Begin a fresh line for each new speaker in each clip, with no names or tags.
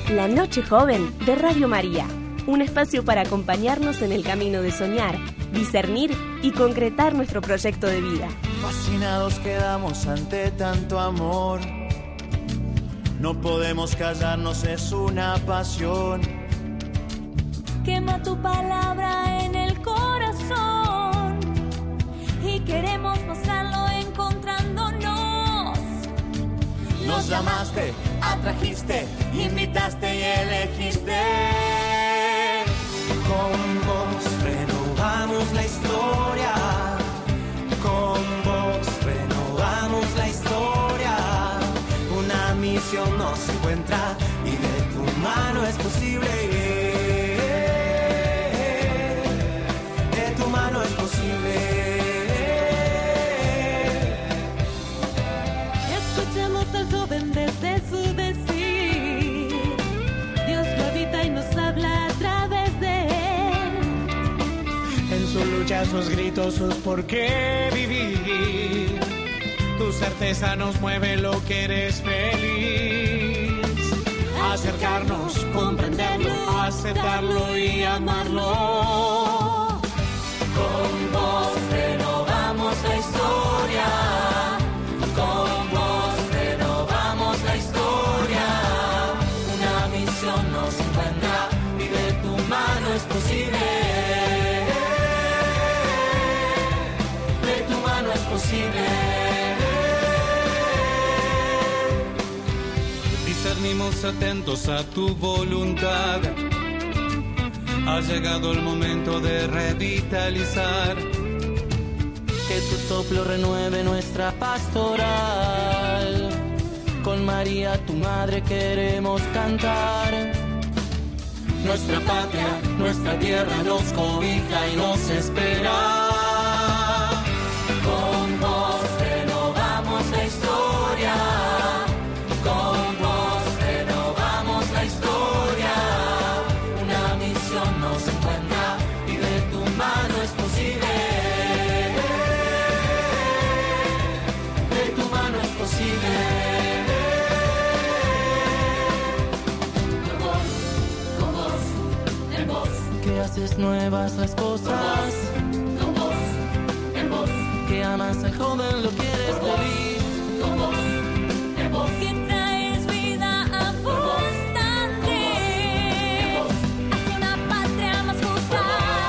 La Noche Joven de Radio María. Un espacio para acompañarnos en el camino de soñar, discernir y concretar nuestro proyecto de vida.
Fascinados quedamos ante tanto amor. No podemos callarnos, es una pasión.
Quema tu palabra en el corazón y queremos mostrarlo encontrándonos.
Nos llamaste, atrajiste, invitaste y elegiste. Con vos renovamos la historia. Con vos renovamos la historia. Una misión nos encuentra y de tu mano es posible. De tu mano es posible.
Escuchemos al joven desde su decir. Dios lo habita y nos habla a través de él.
En su lucha, sus gritos, sus por qué vivir. Tu certeza nos mueve lo que eres feliz. Acercarnos, comprenderlo, aceptarlo y amarlo.
Con vos renovamos la historia. Con vos renovamos la historia. Una misión nos encuentra y de tu mano es posible. De tu mano es posible.
Discernimos atentos a tu voluntad. Ha llegado el momento de revitalizar.
Que tu soplo renueve nuestra pastoral. Con María, tu madre, queremos cantar. Nuestra patria, nuestra tierra nos cobija y nos espera. Con vos renovamos la historia. Con vos renovamos la historia. Una misión nos encuentra y de tu mano es posible. De tu mano es posible. Con vos, en vos, que haces nuevas las cosas. Con vos, en vos, que amas al joven, lo quieres feliz. Con vos, en vos,
Que traes vida abundante hacia una patria más justa.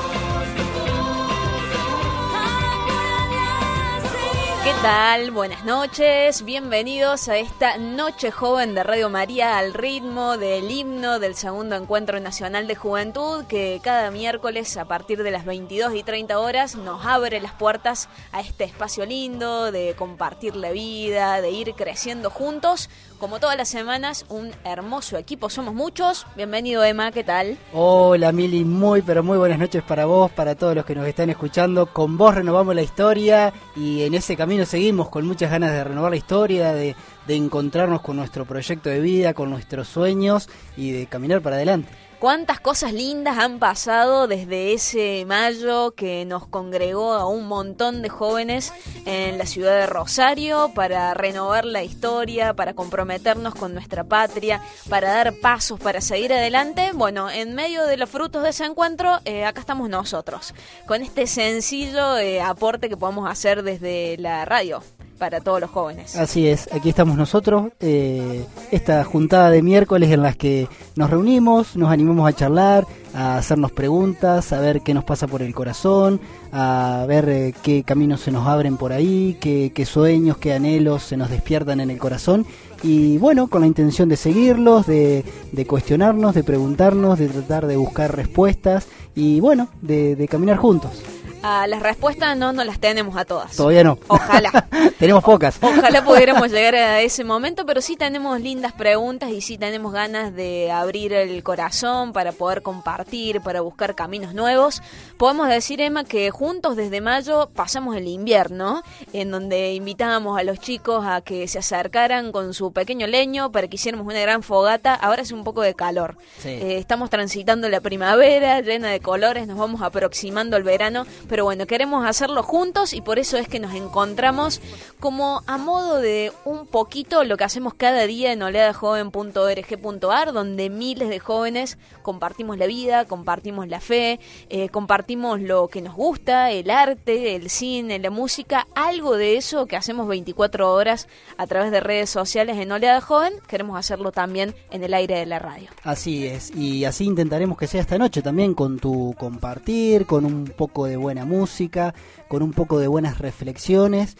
¿Qué tal? Buenas noches, bienvenidos a esta Noche Joven de Radio María al ritmo del himno del Segundo Encuentro Nacional de Juventud que cada miércoles a partir de las 22:30 nos abre las puertas a este espacio lindo de compartir la vida, de ir creciendo juntos. Como todas las semanas, un hermoso equipo, somos muchos. Bienvenido, Emma, ¿qué tal?
Hola, Mili, pero muy buenas noches para vos, para todos los que nos están escuchando. Con vos renovamos la historia y en ese camino seguimos con muchas ganas de renovar la historia, de encontrarnos con nuestro proyecto de vida, con nuestros sueños y de caminar para adelante.
Cuántas cosas lindas han pasado desde ese mayo que nos congregó a un montón de jóvenes en la ciudad de Rosario para renovar la historia, para comprometernos con nuestra patria, para dar pasos, para seguir adelante. Bueno, en medio de los frutos de ese encuentro, acá estamos nosotros, con este sencillo aporte que podemos hacer desde la radio para todos los jóvenes.
Así es, aquí estamos nosotros, esta juntada de miércoles en las que nos reunimos, nos animamos a charlar, a hacernos preguntas, a ver qué nos pasa por el corazón, a ver qué caminos se nos abren por ahí, qué sueños, qué anhelos se nos despiertan en el corazón. Y bueno, con la intención de seguirlos, de cuestionarnos, de preguntarnos, de tratar de buscar respuestas y bueno, de caminar juntos.
Las respuestas no las tenemos a todas.
Todavía no.
Ojalá.
Tenemos pocas.
Ojalá pudiéramos llegar a ese momento, pero sí tenemos lindas preguntas y sí tenemos ganas de abrir el corazón para poder compartir, para buscar caminos nuevos. Podemos decir, Emma, que juntos desde mayo pasamos el invierno, en donde invitábamos a los chicos a que se acercaran con su pequeño leño para que hiciéramos una gran fogata. Ahora hace un poco de calor. Sí. Estamos transitando la primavera llena de colores, nos vamos aproximando al verano. pero bueno, queremos hacerlo juntos y por eso es que nos encontramos como a modo de un poquito lo que hacemos cada día en oleadajoven.org.ar, donde miles de jóvenes compartimos la vida, compartimos la fe, compartimos lo que nos gusta, el arte, el cine, la música, algo de eso que hacemos 24 horas a través de redes sociales en Oleada Joven, queremos hacerlo también en el aire de la radio.
Así es, y así intentaremos que sea esta noche también, con tu compartir, con un poco de buena música, con un poco de buenas reflexiones,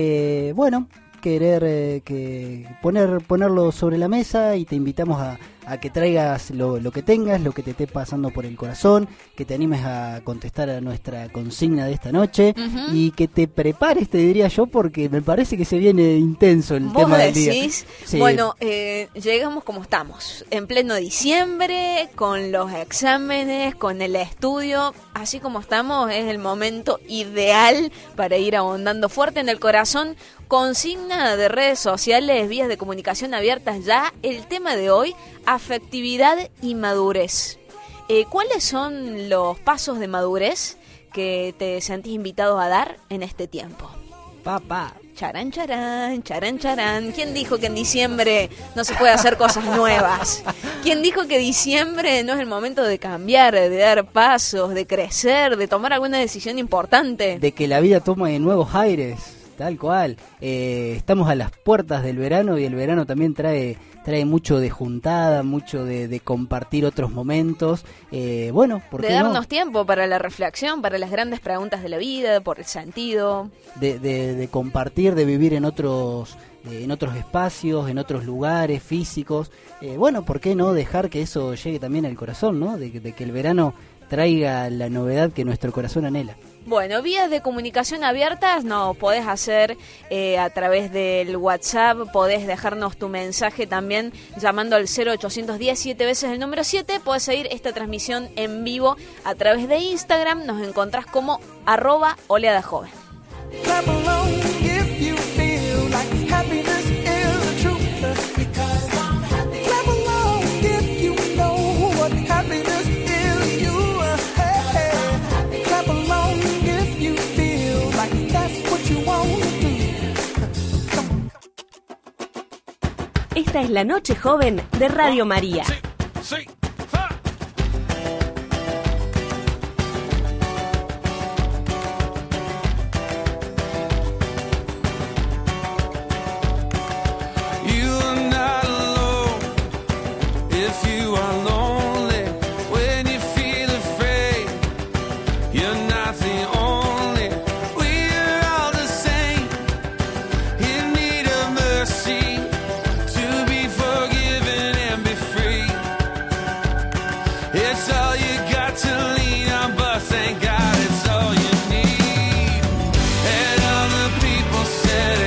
querer ponerlo sobre la mesa, y te invitamos a que traigas lo que tengas, lo que te esté pasando por el corazón, que te animes a contestar a nuestra consigna de esta noche, y que te prepares, te diría yo, porque me parece que se viene intenso el tema del día.
Sí. Bueno, llegamos como estamos, en pleno diciembre, con los exámenes, con el estudio, así como estamos, es el momento ideal para ir ahondando fuerte en el corazón. Consigna de redes sociales, vías de comunicación abiertas ya. El tema de hoy, afectividad y madurez. ¿Cuáles son los pasos de madurez que te sentís invitado a dar en este tiempo?
Papá.
Charán, charán, charán, charán. ¿Quién dijo que en diciembre no se puede hacer cosas nuevas? ¿Quién dijo que diciembre no es el momento de cambiar, de dar pasos, de crecer, de tomar alguna decisión importante?
De que la vida tome nuevos aires. Tal cual. Estamos a las puertas del verano, y el verano también trae mucho de juntada, mucho de compartir otros momentos. ¿Por qué
de darnos tiempo para la reflexión, para las grandes preguntas de la vida, por el sentido.
De compartir, de vivir en otros espacios, en otros lugares físicos. ¿Por qué no dejar que eso llegue también al corazón, ¿no? De que el verano traiga la novedad que nuestro corazón anhela.
Bueno, vías de comunicación abiertas, no podés hacer a través del WhatsApp, podés dejarnos tu mensaje también llamando al 0810 7 veces el número 7, podés seguir esta transmisión en vivo a través de Instagram, nos encontrás como @oleadajoven.
Esta es la Noche Joven de Radio María.
Sí.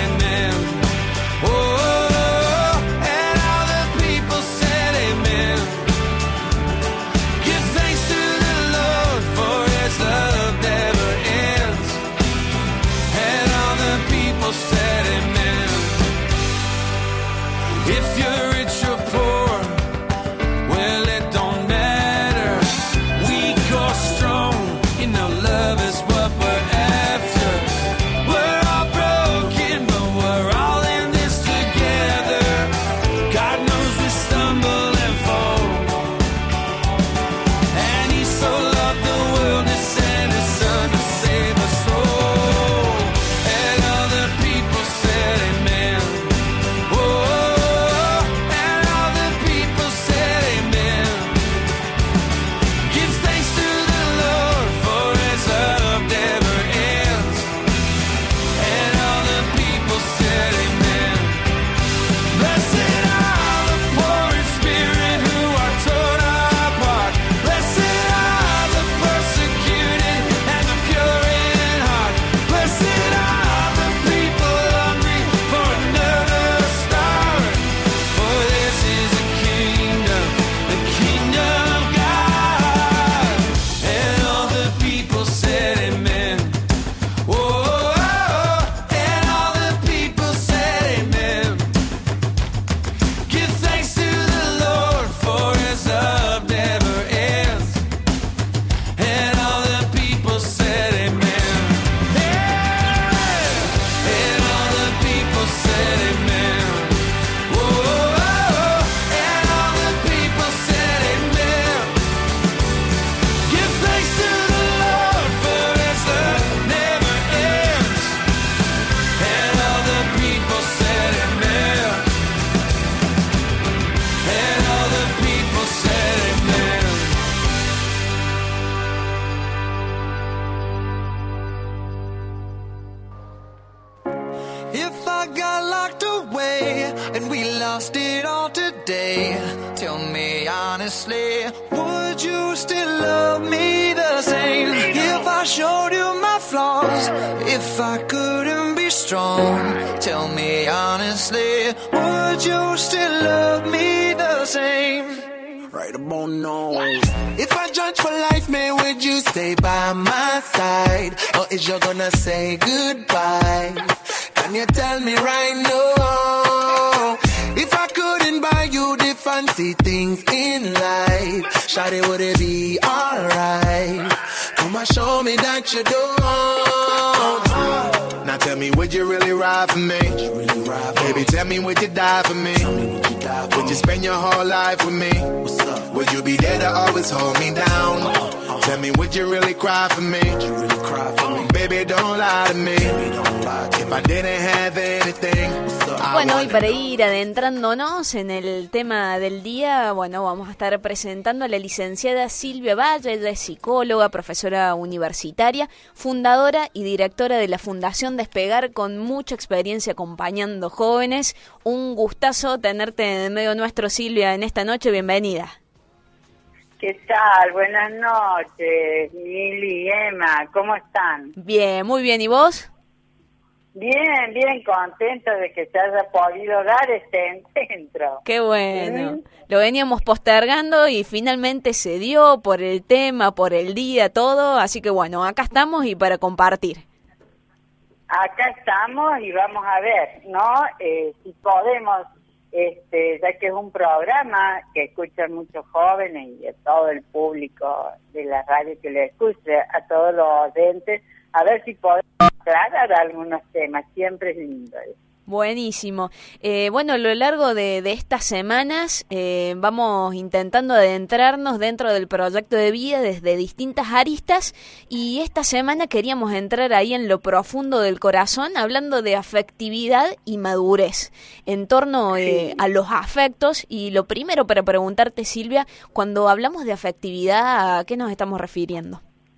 Amen. me, tell me honestly, would you still love me the same if I showed you my flaws? If I couldn't be strong, tell me honestly, would you still love me the same? Right about now. If I judge for life, man, would you stay by my side? Or is you gonna say goodbye? Can you tell me right now? If I couldn't buy you the fancy things in life, shawty, would it be alright? Come on, show me that you don't. Now tell me, would you really ride for me? Baby, tell me, would you die for me? Would you spend your whole life with me? Would you be there to always hold me down? Tell me, would you really cry for me? Baby, don't lie to me. If I didn't have anything.
Bueno, y para ir adentrándonos en el tema del día, bueno, vamos a estar presentando a la licenciada Silvia Valle. Ella es psicóloga, profesora universitaria, fundadora y directora de la Fundación Despegar, con mucha experiencia acompañando jóvenes. Un gustazo tenerte en medio nuestro, Silvia, en esta noche. Bienvenida.
¿Qué tal? Buenas noches, Mili y Emma. ¿Cómo están?
Bien, muy bien. ¿Y vos?
Bien, bien contenta de que se haya podido dar este encuentro.
Qué bueno. Lo veníamos postergando y finalmente se dio por el tema, por el día, todo. Así que bueno, acá estamos y para compartir.
Acá estamos y vamos a ver, ¿no? Si podemos, ya que es un programa que escuchan muchos jóvenes y a todo el público de la radio que lo escuche, a todos los oyentes, a ver si podemos aclarar algunos temas, siempre es lindo.
Buenísimo. Bueno, a lo largo de estas semanas vamos intentando adentrarnos dentro del proyecto de vida desde distintas aristas, y esta semana queríamos entrar ahí en lo profundo del corazón, hablando de afectividad y madurez, en torno a los afectos. Y lo primero para preguntarte, Silvia, cuando hablamos de afectividad, ¿a qué nos estamos refiriendo?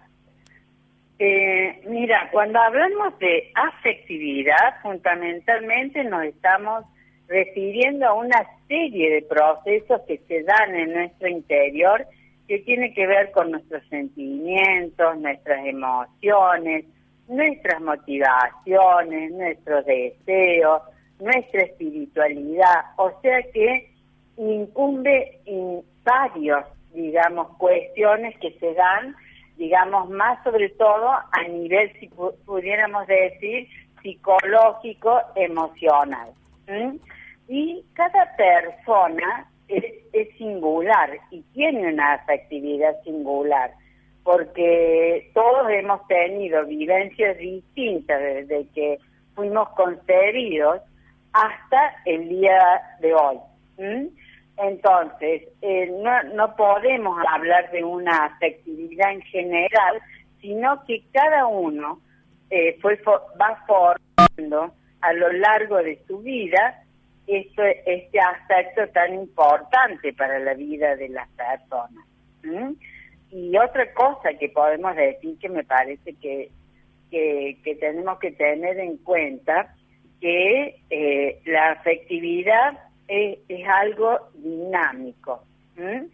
Mira, cuando hablamos de afectividad, fundamentalmente nos estamos refiriendo a una serie de procesos que se dan en nuestro interior, que tiene que ver con nuestros sentimientos, nuestras emociones, nuestras motivaciones, nuestros deseos, nuestra espiritualidad. O sea que incumbe en varios, digamos, cuestiones que se dan, digamos, más sobre todo a nivel, si pudiéramos decir, psicológico, emocional. Y cada persona es singular y tiene una afectividad singular, porque todos hemos tenido vivencias distintas desde que fuimos concebidos hasta el día de hoy. Entonces, no podemos hablar de una afectividad en general, sino que cada uno va formando a lo largo de su vida este aspecto tan importante para la vida de las personas. Y otra cosa que podemos decir, que me parece que tenemos que tener en cuenta, que la afectividad es algo dinámico. No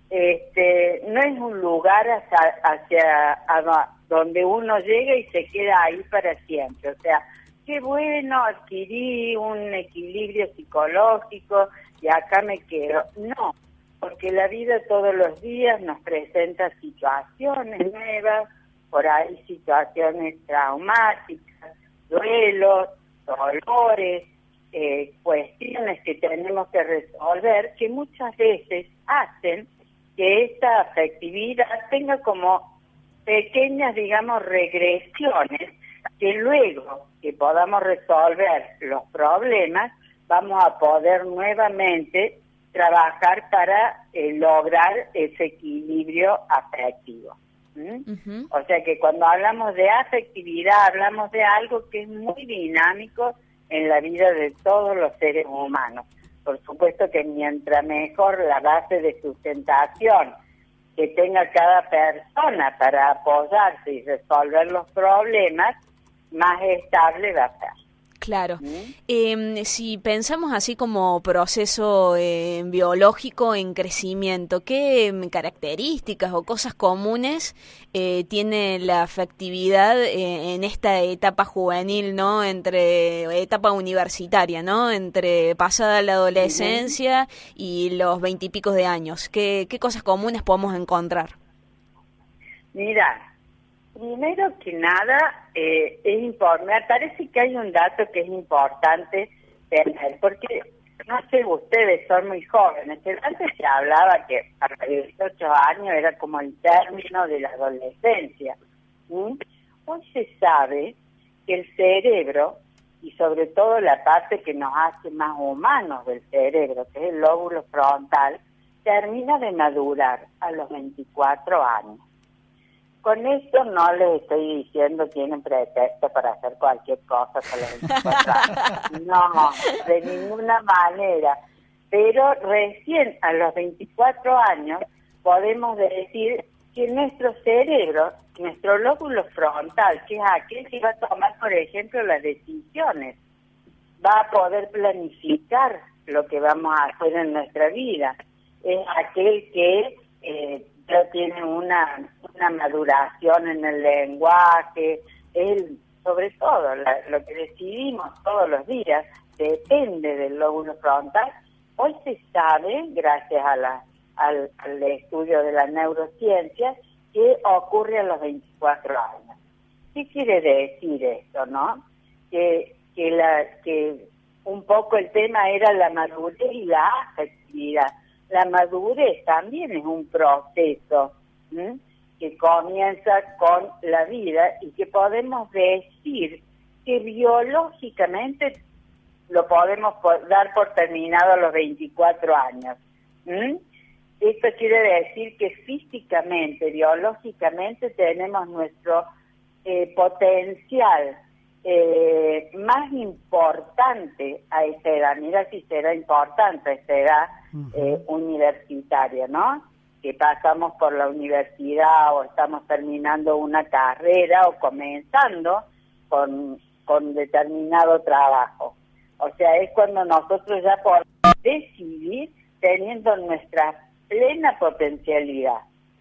es un lugar hacia donde uno llega y se queda ahí para siempre. O sea, qué bueno, adquirí un equilibrio psicológico y acá me quedo. No, porque la vida todos los días nos presenta situaciones nuevas, por ahí situaciones traumáticas, duelos, dolores, cuestiones que tenemos que resolver, que muchas veces hacen que esta afectividad tenga como pequeñas, digamos, regresiones, que luego que podamos resolver los problemas, vamos a poder nuevamente trabajar para lograr ese equilibrio afectivo. O sea que cuando hablamos de afectividad, hablamos de algo que es muy dinámico en la vida de todos los seres humanos. Por supuesto que mientras mejor la base de sustentación que tenga cada persona para apoyarse y resolver los problemas, más estable va a ser.
Claro. Si pensamos así como proceso biológico en crecimiento, ¿qué características o cosas comunes tiene la afectividad en esta etapa juvenil, ¿no? Etapa universitaria, ¿no? Entre pasada la adolescencia y los 20 y pico de años. ¿Qué cosas comunes podemos encontrar?
Mira, primero que nada, me parece que hay un dato que es importante tener, porque, no sé, ustedes son muy jóvenes, pero antes se hablaba que a los 18 años era como el término de la adolescencia. Hoy se sabe que el cerebro, y sobre todo la parte que nos hace más humanos del cerebro, que es el lóbulo frontal, termina de madurar a los 24 años. Con esto no les estoy diciendo tienen pretexto para hacer cualquier cosa con los 24 años. No, de ninguna manera. Pero recién a los 24 años podemos decir que nuestro cerebro, nuestro lóbulo frontal, que es aquel que va a tomar, por ejemplo, las decisiones, va a poder planificar lo que vamos a hacer en nuestra vida. Es aquel que ya tiene una maduración en el lenguaje, sobre todo lo que decidimos todos los días depende del lóbulo frontal. Hoy se sabe, gracias al estudio de la neurociencia, que ocurre a los 24 años. ¿Qué quiere decir esto, no? Que un poco el tema era la madurez y la afectividad. La madurez también es un proceso que comienza con la vida y que podemos decir que biológicamente lo podemos dar por terminado a los 24 años. Esto quiere decir que físicamente, biológicamente tenemos nuestro potencial más importante a esta edad. Mira si será importante a esta edad universitaria, ¿no? Que pasamos por la universidad o estamos terminando una carrera o comenzando con determinado trabajo. O sea, es cuando nosotros ya podemos decidir teniendo nuestra plena potencialidad.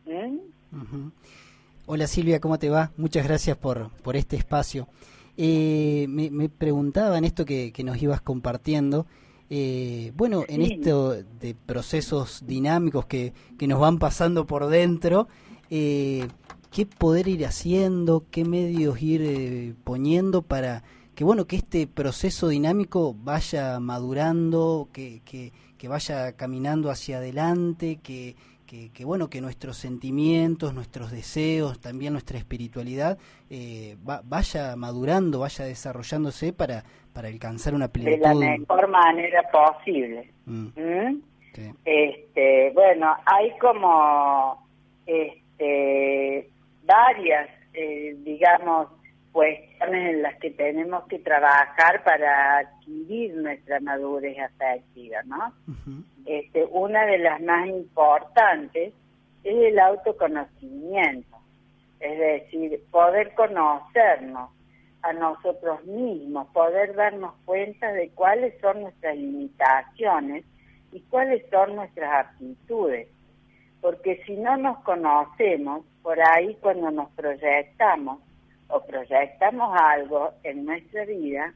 Hola Silvia, ¿cómo te va? Muchas gracias por este espacio. Me preguntaba en esto que nos ibas compartiendo, bueno, en esto de procesos dinámicos que nos van pasando por dentro, ¿qué poder ir haciendo, qué medios ir poniendo para que este proceso dinámico vaya madurando, que vaya caminando hacia adelante, que nuestros sentimientos, nuestros deseos, también nuestra espiritualidad vaya madurando, vaya desarrollándose para alcanzar una plenitud
de la mejor manera posible?
Sí.
Hay como varias cuestiones en las que tenemos que trabajar para adquirir nuestra madurez afectiva, ¿no? Una de las más importantes es el autoconocimiento, es decir, poder conocernos a nosotros mismos, poder darnos cuenta de cuáles son nuestras limitaciones y cuáles son nuestras aptitudes, porque si no nos conocemos, por ahí cuando nos proyectamos algo en nuestra vida,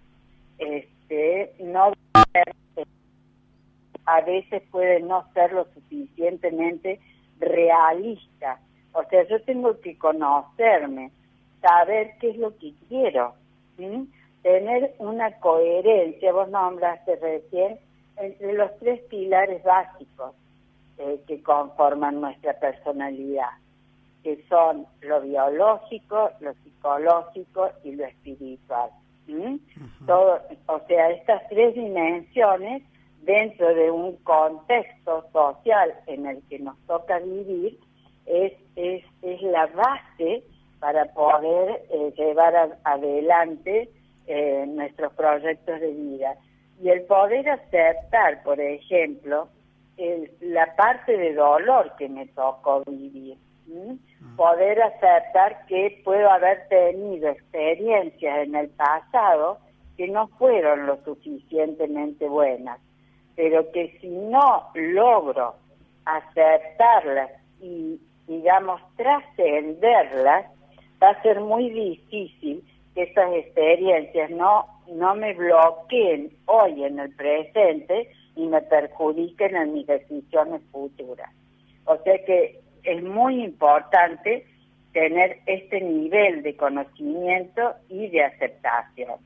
a veces puede no ser lo suficientemente realista. O sea, yo tengo que conocerme, saber qué es lo que quiero, tener una coherencia. Vos nombraste recién entre los 3 pilares básicos que conforman nuestra personalidad, que son lo biológico, lo psicológico y lo espiritual. Todo, o sea, estas 3 dimensiones dentro de un contexto social en el que nos toca vivir es la base para poder llevar adelante nuestros proyectos de vida. Y el poder aceptar, por ejemplo, la parte de dolor que me tocó vivir. Poder aceptar que puedo haber tenido experiencias en el pasado que no fueron lo suficientemente buenas, pero que si no logro aceptarlas y, digamos, trascenderlas, va a ser muy difícil que esas experiencias no me bloqueen hoy en el presente y me perjudiquen en mis decisiones futuras. O sea que es muy importante tener este nivel de conocimiento y de aceptación.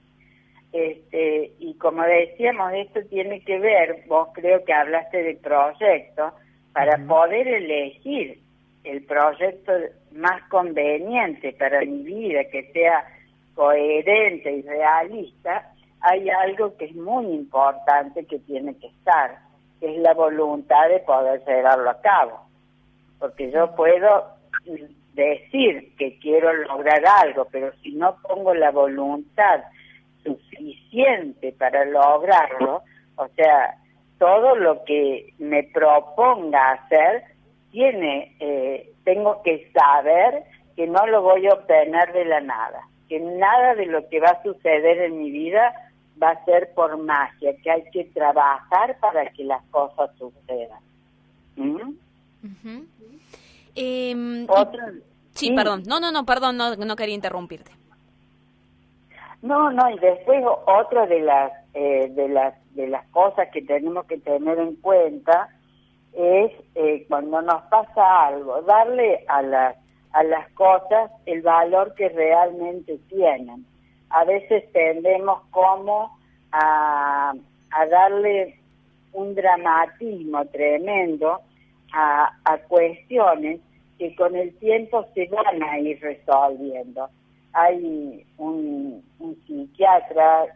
Y como decíamos, esto tiene que ver, vos creo que hablaste de proyecto, para poder elegir el proyecto más conveniente para mi vida, que sea coherente y realista, hay algo que es muy importante que tiene que estar, que es la voluntad de poder llevarlo a cabo. Porque yo puedo decir que quiero lograr algo, pero si no pongo la voluntad suficiente para lograrlo, o sea, todo lo que me proponga hacer, tengo que saber que no lo voy a obtener de la nada, que nada de lo que va a suceder en mi vida va a ser por magia, que hay que trabajar para que las cosas sucedan.
Sí, perdón. Perdón, no quería interrumpirte.
No, y después otra de las cosas que tenemos que tener en cuenta es cuando nos pasa algo, darle a las cosas el valor que realmente tienen. A veces tendemos como a darle un dramatismo tremendo a cuestiones que con el tiempo se van a ir resolviendo. Hay un psiquiatra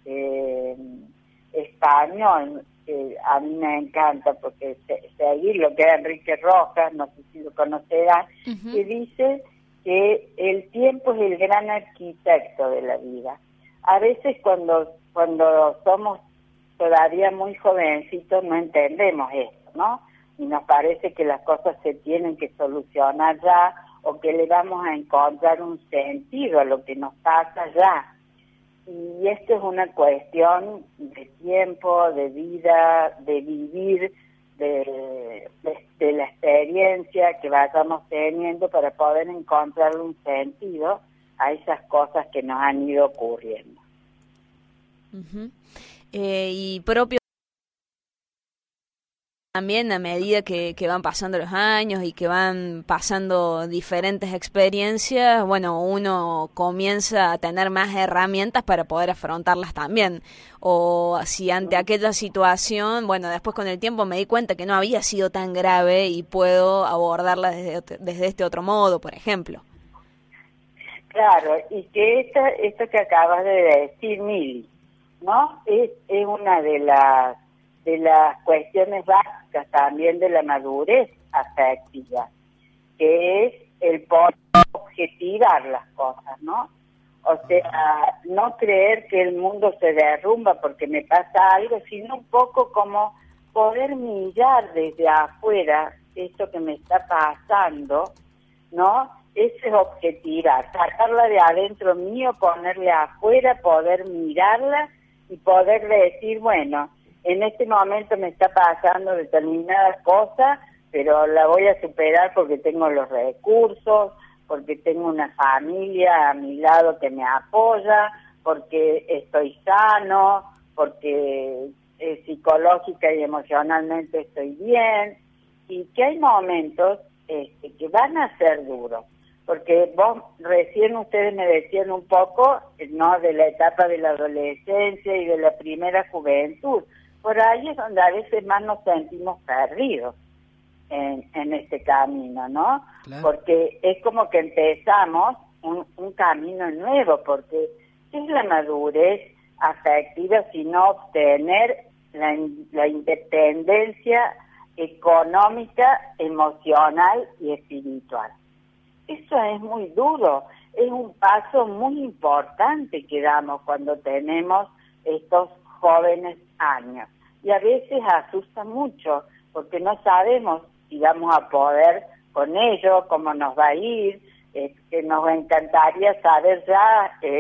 español que a mí me encanta porque seguir lo que es Enrique Rojas, no sé si lo conocerán, que dice que el tiempo es el gran arquitecto de la vida. A veces cuando somos todavía muy jovencitos no entendemos esto, ¿no? Y nos parece que las cosas se tienen que solucionar ya, o que le vamos a encontrar un sentido a lo que nos pasa ya. Y esto es una cuestión de tiempo, de vida, de vivir, de la experiencia que vayamos teniendo para poder encontrar un sentido a esas cosas que nos han ido ocurriendo.
Y propio también a medida que van pasando los años y que van pasando diferentes experiencias, bueno, uno comienza a tener más herramientas para poder afrontarlas también. O si ante aquella situación, bueno, después con el tiempo me di cuenta que no había sido tan grave y puedo abordarla desde este otro modo, por ejemplo.
Claro, y que esto que acabas de decir, Mili, ¿no? Es una de las cuestiones básicas también de la madurez afectiva, que es el poder objetivar las cosas, ¿no? O sea, no creer que el mundo se derrumba porque me pasa algo, sino un poco como poder mirar desde afuera esto que me está pasando, ¿no? Ese es objetivar, sacarla de adentro mío, ponerle afuera, poder mirarla y poder decir, bueno, en este momento me está pasando determinadas cosas, pero la voy a superar porque tengo los recursos, porque tengo una familia a mi lado que me apoya, porque estoy sano, porque psicológica y emocionalmente estoy bien, y que hay momentos que van a ser duros. Porque recién ustedes me decían un poco, ¿no?, de la etapa de la adolescencia y de la primera juventud. Por ahí es donde a veces más nos sentimos perdidos en este camino, ¿no? Claro. Porque es como que empezamos un camino nuevo, porque es la madurez afectiva, sino obtener la independencia económica, emocional y espiritual. Eso es muy duro, es un paso muy importante que damos cuando tenemos estos jóvenes años. Y a veces asusta mucho, porque no sabemos si vamos a poder con ello, cómo nos va a ir, que nos encantaría saber ya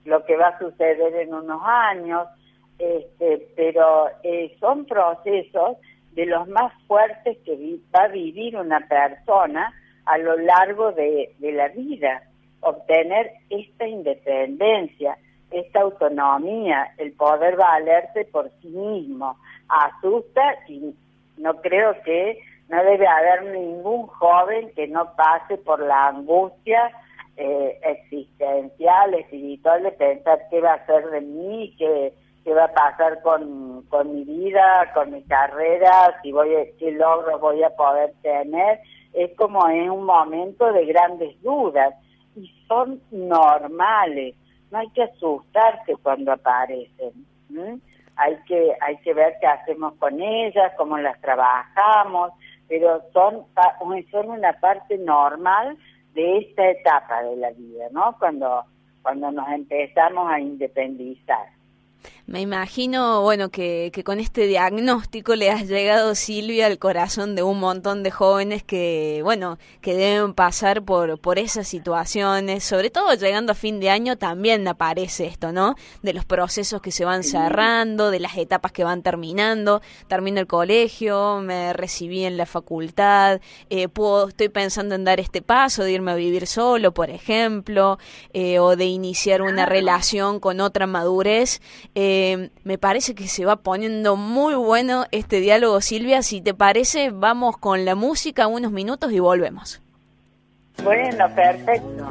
lo que va a suceder en unos años, pero son procesos de los más fuertes que va a vivir una persona a lo largo de la vida. Obtener esta independencia, esta autonomía, el poder valerse por sí mismo, asusta, y no debe haber ningún joven que no pase por la angustia existencial, espiritual, de pensar qué va a hacer de mí, qué va a pasar con mi vida, con mi carrera, qué logros voy a poder tener. Es como en un momento de grandes dudas, y son normales, no hay que asustarse cuando aparecen. Hay que ver qué hacemos con ellas, cómo las trabajamos, pero son una parte normal de esta etapa de la vida, ¿no? Cuando nos empezamos a independizar.
Me imagino, bueno, que con este diagnóstico le has llegado, Silvia, al corazón de un montón de jóvenes que deben pasar por esas situaciones. Sobre todo llegando a fin de año también aparece esto, ¿no? De los procesos que se van cerrando, de las etapas que van terminando. Termino el colegio, me recibí en la facultad, estoy pensando en dar este paso de irme a vivir solo, por ejemplo, o de iniciar una relación con otra madurez. Me parece que se va poniendo muy bueno este diálogo, Silvia. Si te parece, vamos con la música unos minutos y volvemos.
Bueno, perfecto.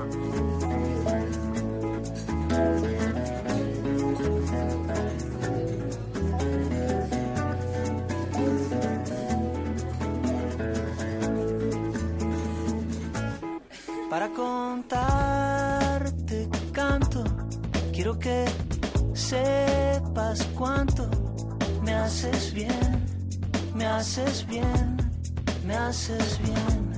Para contarte canto, quiero que sepas cuánto me haces bien, me haces bien, me haces bien.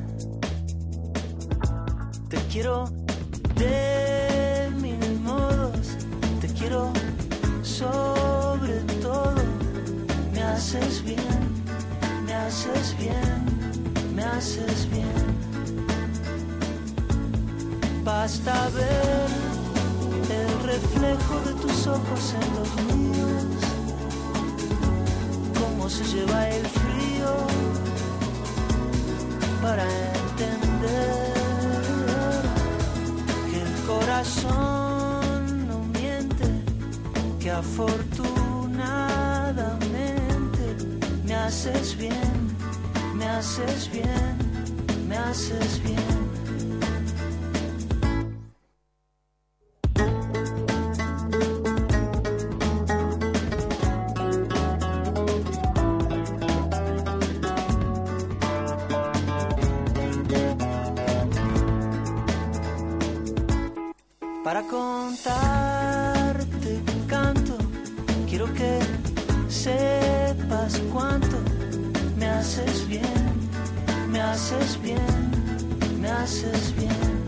Te quiero de mil modos, te quiero sobre todo. Me haces bien, me haces bien, me haces bien. Basta ver el reflejo de tus ojos en los míos, cómo se lleva el frío para entender que el corazón no miente, que afortunadamente me haces bien, me haces bien, me haces bien. Para contarte canto, quiero que sepas cuánto me haces bien, me haces bien, me haces bien.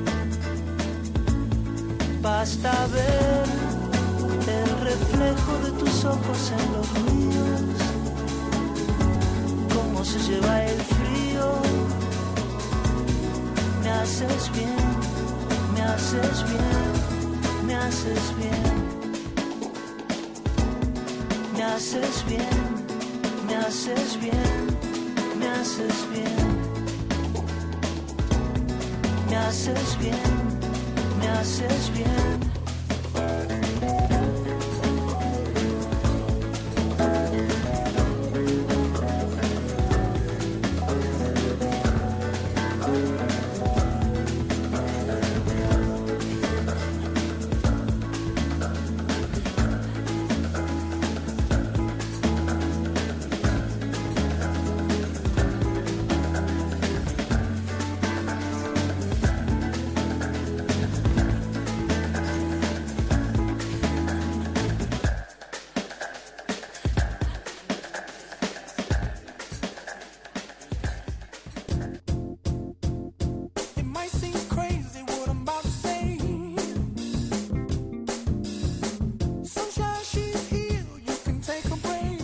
Basta ver el reflejo de tus ojos en los míos, cómo se lleva el frío. Me haces bien, me haces bien, me haces bien. Me haces bien, me haces bien, me haces bien. Me haces bien, me haces bien.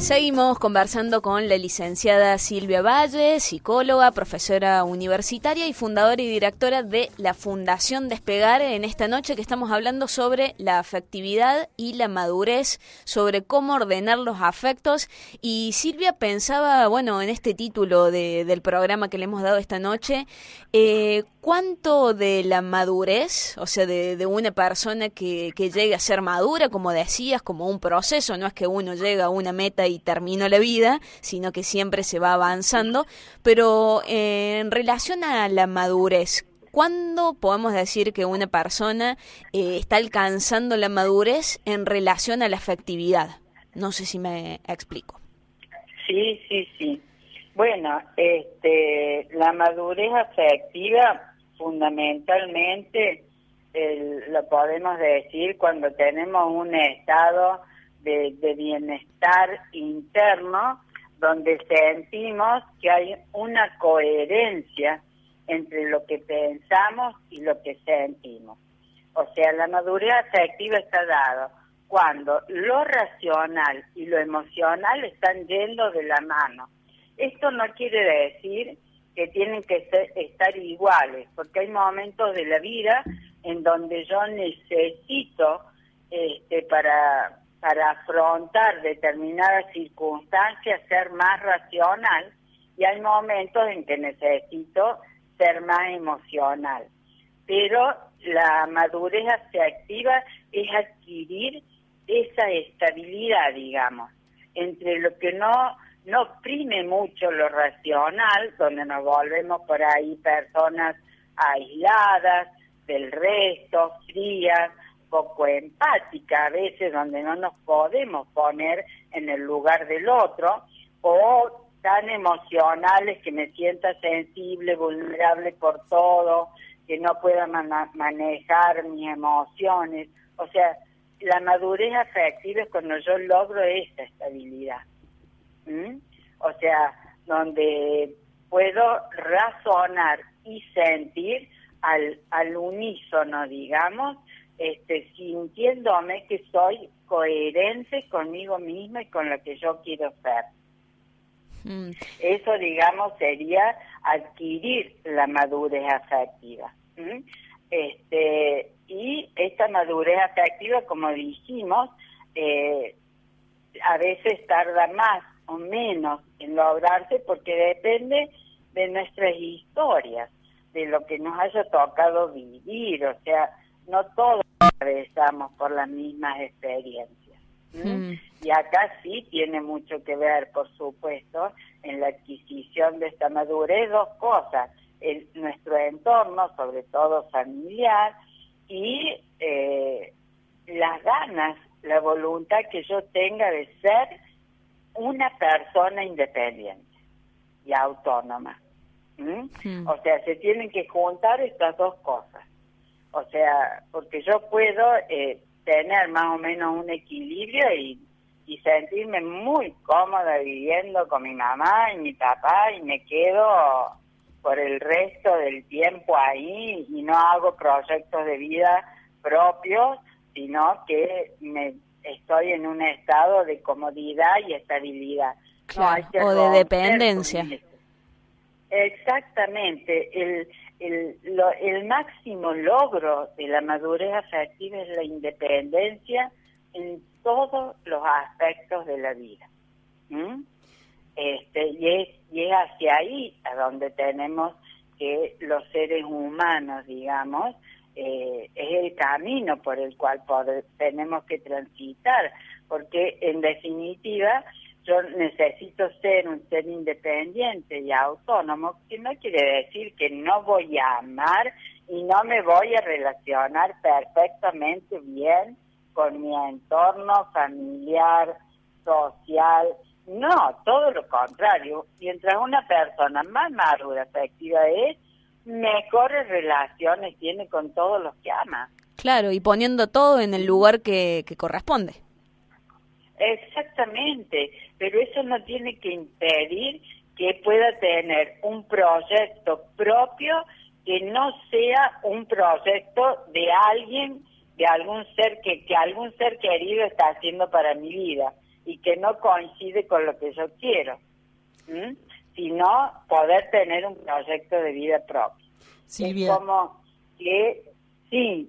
Seguimos conversando con la licenciada Silvia Valle, psicóloga, profesora universitaria y fundadora y directora de la Fundación Despegar, en esta noche que estamos hablando sobre la afectividad y la madurez, sobre cómo ordenar los afectos. Y Silvia pensaba, bueno, en este título del programa que le hemos dado esta noche, ¿cuánto de la madurez, o sea, de una persona que llegue a ser madura, como decías, como un proceso, no es que uno llega a una meta y terminó la vida, sino que siempre se va avanzando, pero en relación a la madurez, ¿cuándo podemos decir que una persona está alcanzando la madurez en relación a la afectividad? No sé si me explico.
Sí. Bueno, la madurez afectiva fundamentalmente lo podemos decir cuando tenemos un estado de bienestar interno donde sentimos que hay una coherencia entre lo que pensamos y lo que sentimos. O sea, la madurez afectiva está dada cuando lo racional y lo emocional están yendo de la mano. Esto no quiere decir que tienen que estar iguales, porque hay momentos de la vida en donde yo necesito para afrontar determinadas circunstancias ser más racional, y hay momentos en que necesito ser más emocional. Pero la madurez afectiva es adquirir esa estabilidad, digamos, entre lo que no prime mucho lo racional, donde nos volvemos por ahí personas aisladas del resto, frías, poco empáticas a veces, donde no nos podemos poner en el lugar del otro, o tan emocionales que me sienta sensible, vulnerable por todo, que no pueda manejar mis emociones. O sea, la madurez afectiva es cuando yo logro esa estabilidad. O sea, donde puedo razonar y sentir al unísono, digamos, sintiéndome que soy coherente conmigo misma y con lo que yo quiero ser. Eso, digamos, sería adquirir la madurez afectiva. Y esta madurez afectiva, como dijimos, a veces tarda más o menos en lograrse porque depende de nuestras historias, de lo que nos haya tocado vivir. O sea, no todos atravesamos por las mismas experiencias. Y acá sí tiene mucho que ver, por supuesto, en la adquisición de esta madurez, dos cosas: nuestro entorno, sobre todo familiar, y las ganas, la voluntad que yo tenga de ser una persona independiente y autónoma. O sea, se tienen que juntar estas dos cosas. O sea, porque yo puedo tener más o menos un equilibrio y sentirme muy cómoda viviendo con mi mamá y mi papá, y me quedo por el resto del tiempo ahí y no hago proyectos de vida propios, sino que estoy en un estado de comodidad y estabilidad.
Claro, o de dependencia.
Exactamente. El máximo logro de la madurez afectiva es la independencia en todos los aspectos de la vida. Y es hacia ahí a donde tenemos que los seres humanos, digamos, es el camino por el cual tenemos que transitar, porque en definitiva yo necesito ser un ser independiente y autónomo, que no quiere decir que no voy a amar y no me voy a relacionar perfectamente bien con mi entorno familiar, social. No, todo lo contrario. Mientras una persona más madura, afectiva es, mejores relaciones tiene con todos los que ama.
Claro, y poniendo todo en el lugar que corresponde.
Exactamente, pero eso no tiene que impedir que pueda tener un proyecto propio que no sea un proyecto de alguien, de algún ser que algún ser querido está haciendo para mi vida. y que no coincide con lo que yo quiero, sino poder tener un proyecto de vida propio.
Silvia.
Es como que, sí,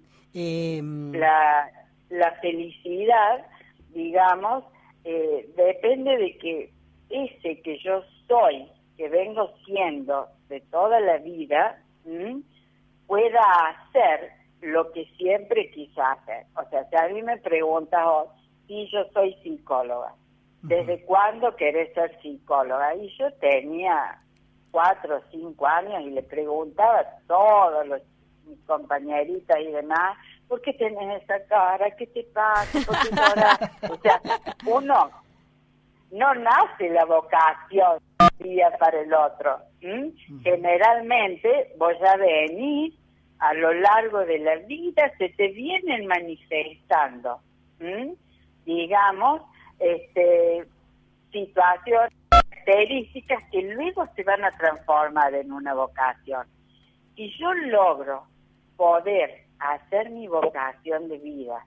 la felicidad, digamos, depende de que ese que yo soy, que vengo siendo de toda la vida, pueda hacer lo que siempre quiso hacer. O sea, si a mí me preguntas, si yo soy psicóloga, ¿desde cuándo querés ser psicóloga? Y yo tenía 4 o 5 años y le preguntaba a todos mis compañeritas y demás, ¿por qué tenés esa cara? ¿Qué te pasa? ¿Por qué lloras? O sea, uno no nace la vocación un día para el otro. Generalmente vos ya venís a lo largo de la vida, se te vienen manifestando, digamos, situaciones, características que luego se van a transformar en una vocación. Si yo logro poder hacer mi vocación de vida,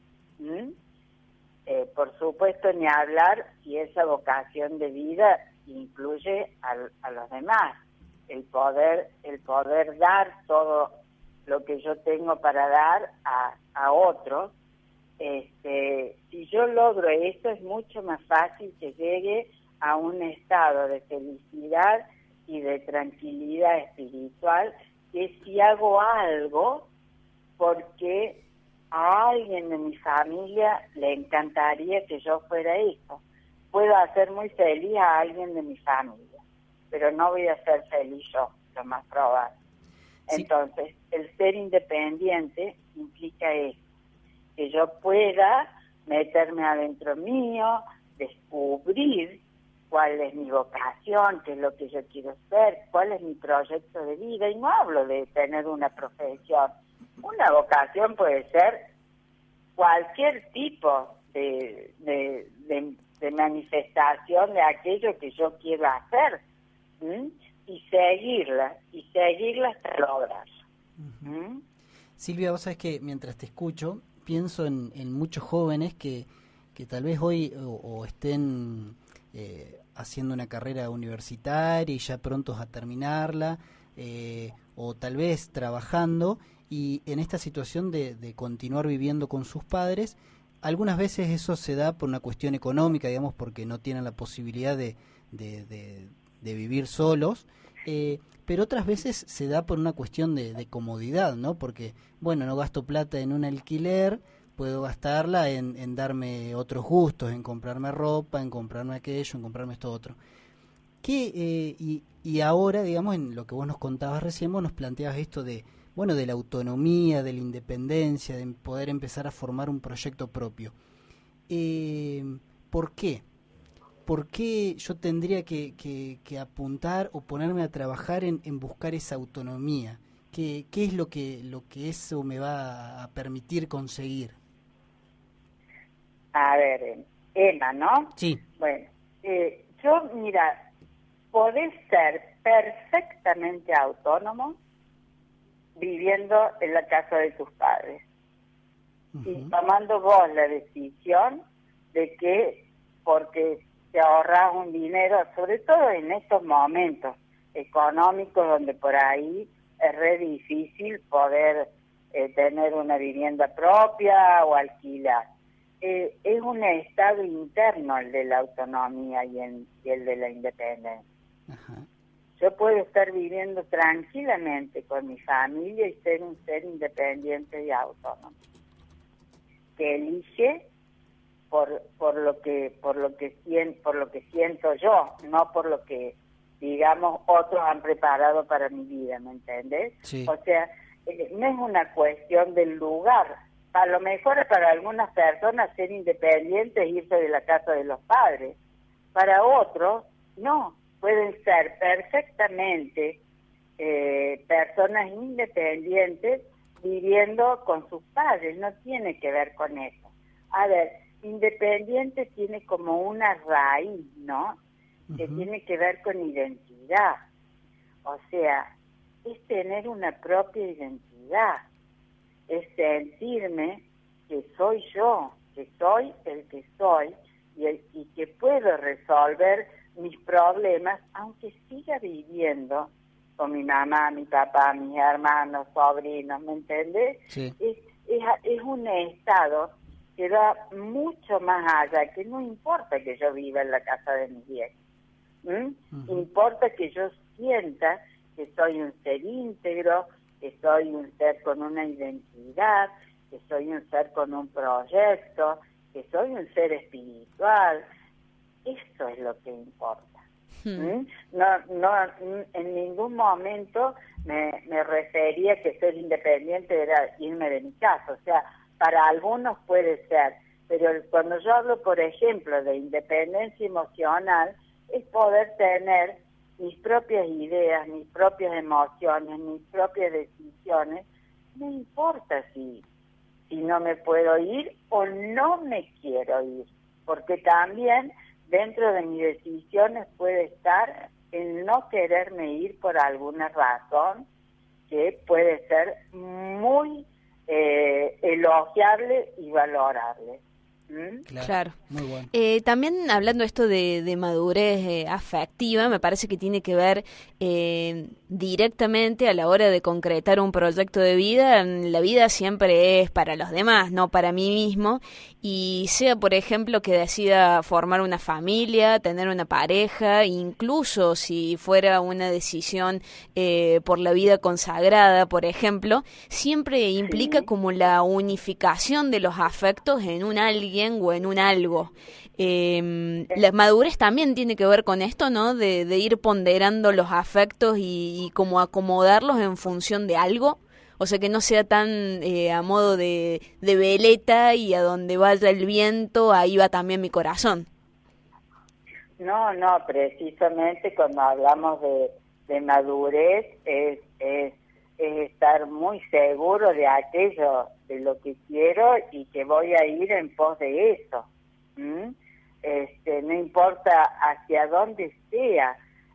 por supuesto ni hablar si esa vocación de vida incluye a los demás, el poder dar todo lo que yo tengo para dar a otros. Si yo logro eso, es mucho más fácil que llegue a un estado de felicidad y de tranquilidad espiritual, que si hago algo porque a alguien de mi familia le encantaría que yo fuera eso. Puedo hacer muy feliz a alguien de mi familia, pero no voy a ser feliz yo, lo más probable. Sí. Entonces, el ser independiente implica eso, que yo pueda meterme adentro mío, descubrir cuál es mi vocación, qué es lo que yo quiero ser, cuál es mi proyecto de vida. Y no hablo de tener una profesión. Una vocación puede ser cualquier tipo de manifestación de aquello que yo quiero hacer, y seguirla hasta lograrlo.
Silvia, vos sabés que mientras te escucho, pienso en muchos jóvenes que tal vez hoy o estén haciendo una carrera universitaria y ya prontos a terminarla, o tal vez trabajando, y en esta situación de continuar viviendo con sus padres. Algunas veces eso se da por una cuestión económica, digamos, porque no tienen la posibilidad de vivir solos, pero otras veces se da por una cuestión de comodidad, ¿no? Porque, bueno, no gasto plata en un alquiler, puedo gastarla en darme otros gustos, en comprarme ropa, en comprarme aquello, en comprarme esto otro. Y ahora, digamos, en lo que vos nos contabas recién, vos nos planteabas esto de la autonomía, de la independencia, de poder empezar a formar un proyecto propio. ¿Por qué? ¿Por qué yo tendría que apuntar o ponerme a trabajar en buscar esa autonomía? ¿Qué es lo que eso me va a permitir conseguir?
A ver, Emma, ¿no?
Sí.
Bueno, yo, mira, podés ser perfectamente autónomo viviendo en la casa de tus padres, y tomando vos la decisión de que, porque te ahorras un dinero, sobre todo en estos momentos económicos donde por ahí es re difícil poder tener una vivienda propia o alquilar. Es un estado interno el de la autonomía y el de la independencia. Ajá. Yo puedo estar viviendo tranquilamente con mi familia y ser un ser independiente y autónomo, que elige por lo que siento yo, no por lo que, digamos, otros han preparado para mi vida, ¿me entendés?
Sí.
O sea, no es una cuestión del lugar. A lo mejor para algunas personas ser independiente es irse de la casa de los padres. Para otros, no. Pueden ser perfectamente personas independientes viviendo con sus padres. No tiene que ver con eso. A ver, independiente tiene como una raíz, ¿no? Que tiene que ver con identidad. O sea, es tener una propia identidad. Es sentirme que soy yo, que soy el que soy, y que puedo resolver mis problemas, aunque siga viviendo con mi mamá, mi papá, mis hermanos, sobrinos, ¿me entendés?
Sí.
Es un estado que va mucho más allá, que no importa que yo viva en la casa de mis viejos. Importa que yo sienta que soy un ser íntegro, que soy un ser con una identidad, que soy un ser con un proyecto, que soy un ser espiritual. Eso es lo que importa. No, en ningún momento me refería que ser independiente era irme de mi casa. O sea, para algunos puede ser, pero cuando yo hablo, por ejemplo, de independencia emocional, es poder tener mis propias ideas, mis propias emociones, mis propias decisiones. No importa si no me puedo ir o no me quiero ir, porque también dentro de mis decisiones puede estar el no quererme ir por alguna razón que puede ser muy elogiable y valorable.
Claro.
Muy bueno.
También hablando esto de madurez afectiva, me parece que tiene que ver directamente a la hora de concretar un proyecto de vida. La vida siempre es para los demás, no para mí mismo, y sea, por ejemplo, que decida formar una familia, tener una pareja, incluso si fuera una decisión por la vida consagrada, por ejemplo, siempre implica como la unificación de los afectos en un alguien o en un algo. La madurez también tiene que ver con esto, ¿no? De ir ponderando los afectos y como acomodarlos en función de algo. O sea, que no sea tan a modo de veleta y a donde vaya el viento, ahí va también mi corazón.
No, precisamente cuando hablamos de madurez es estar muy seguro de aquello, de lo que quiero y que voy a ir en pos de eso. No importa hacia dónde sea,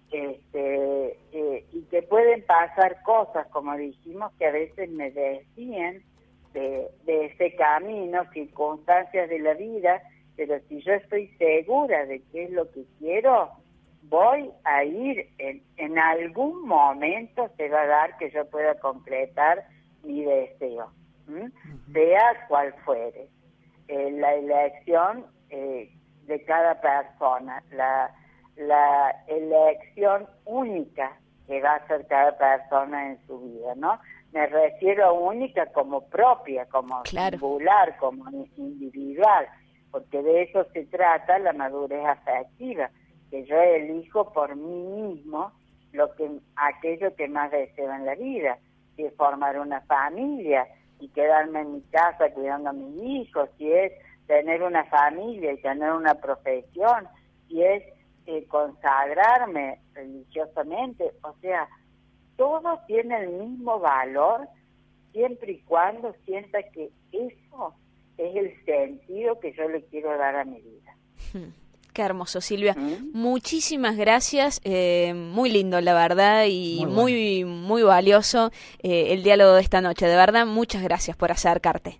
y que pueden pasar cosas, como dijimos, que a veces me desvíen de ese camino, circunstancias de la vida, pero si yo estoy segura de qué es lo que quiero, voy a ir, en algún momento se va a dar que yo pueda concretar mi deseo, sea cual fuere. La elección de cada persona, la elección única que va a hacer cada persona en su vida, ¿no? Me refiero a única como propia, como singular, como individual, porque de eso se trata la madurez afectiva, que yo elijo por mí mismo aquello que más deseo en la vida, si es formar una familia y quedarme en mi casa cuidando a mis hijos, si es tener una familia y tener una profesión, si es consagrarme religiosamente. O sea, todo tiene el mismo valor siempre y cuando sienta que eso es el sentido que yo le quiero dar a mi vida.
Qué hermoso, Silvia. Muchísimas gracias. Muy lindo, la verdad, y muy valioso el diálogo de esta noche. De verdad, muchas gracias por acercarte.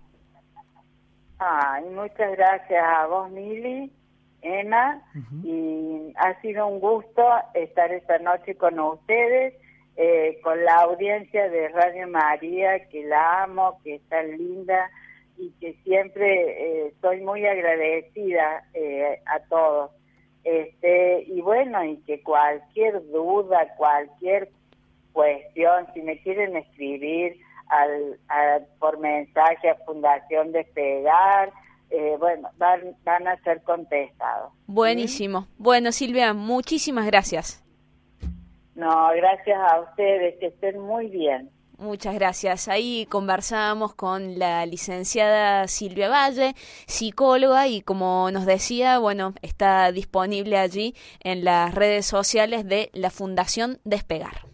Muchas gracias a vos, Mili, Emma, y ha sido un gusto estar esta noche con ustedes, con la audiencia de Radio María, que la amo, que es tan linda, y que siempre estoy muy agradecida a todos. Y bueno, y que cualquier duda, cualquier cuestión, si me quieren escribir por mensaje a Fundación Despegar, van a ser contestados.
Buenísimo. Bueno, Silvia, muchísimas gracias.
No, gracias a ustedes, que estén muy bien.
Muchas gracias. Ahí conversábamos con la licenciada Silvia Valle, psicóloga, y como nos decía, bueno, está disponible allí en las redes sociales de la Fundación Despegar.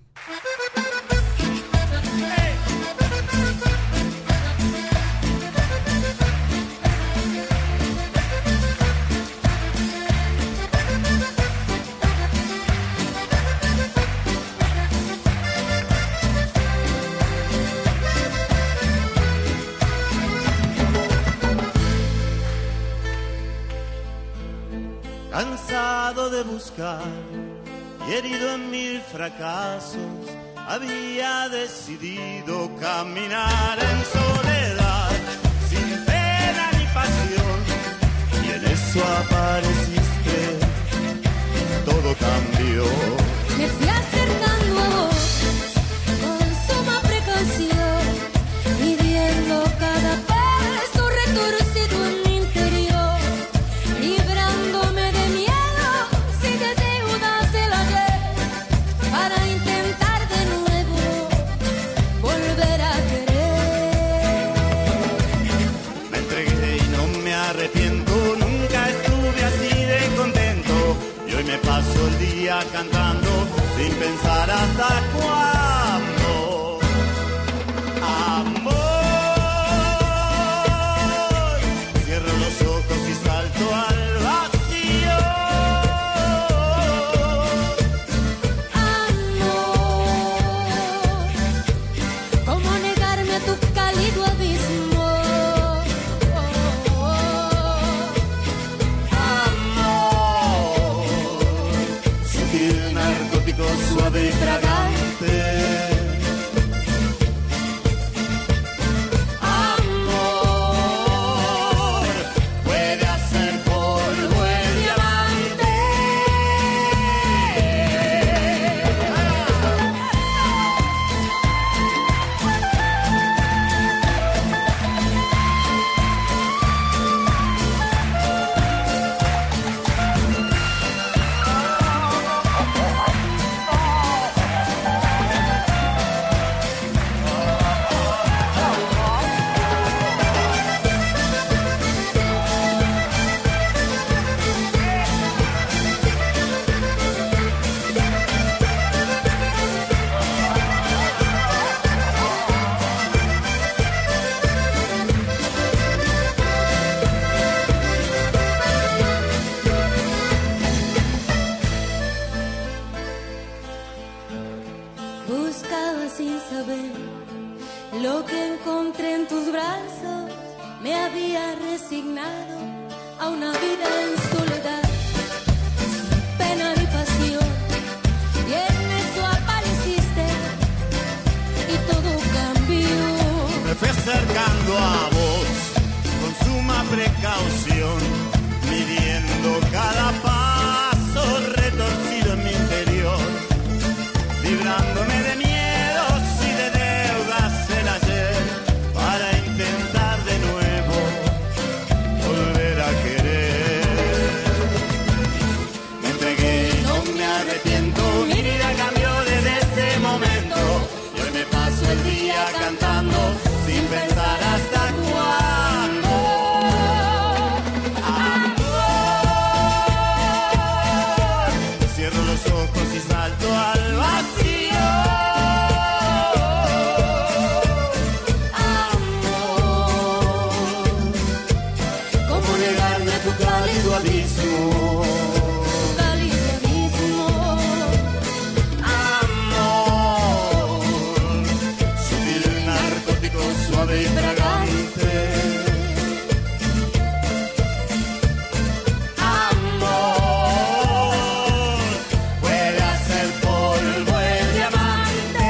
cansado de buscar y herido en mil fracasos, había decidido caminar en soledad, sin pena ni pasión, y en eso apareciste, todo cambió.
Me fui acercando a vos con suma precaución, midiendo cada paso retorcido en mi interior, librándome de miedos y de deudas del ayer, para intentar de nuevo volver a querer.
Me entregué y no me arrepiento, nunca estuve así de contento, y hoy me paso el día cantando sin pensar hasta cuándo. Amor, cierro los ojos y salto al vacío.
Amor, ¿cómo negarme a tu cálido abismo?
Amor, sutil, narcótico, suave y fragante. Amor, puede hacer polvo el diamante.
Buscaba sin saber lo que encontré en tus brazos, me había resignado a una vida en soledad, sin pena ni pasión, y en eso apareciste y todo cambió.
Me fui acercando a vos con suma precaución, midiendo cada paso retorcido en mi interior, librándome de miedos y de deudas del ayer, para intentar de nuevo volver a querer. Me entregué y no me arrepiento, mi vida cambió desde ese momento, y hoy me paso el día cantando sin pensar hasta cuándo. Amor, cierro los ojos y salto al vacío. Amor, ¿cómo negarme a tu cálido abismo?
Cálido abismo.
Amor, sutil, narcótico, suave y fragante. Amor, puede hacer polvo el diamante.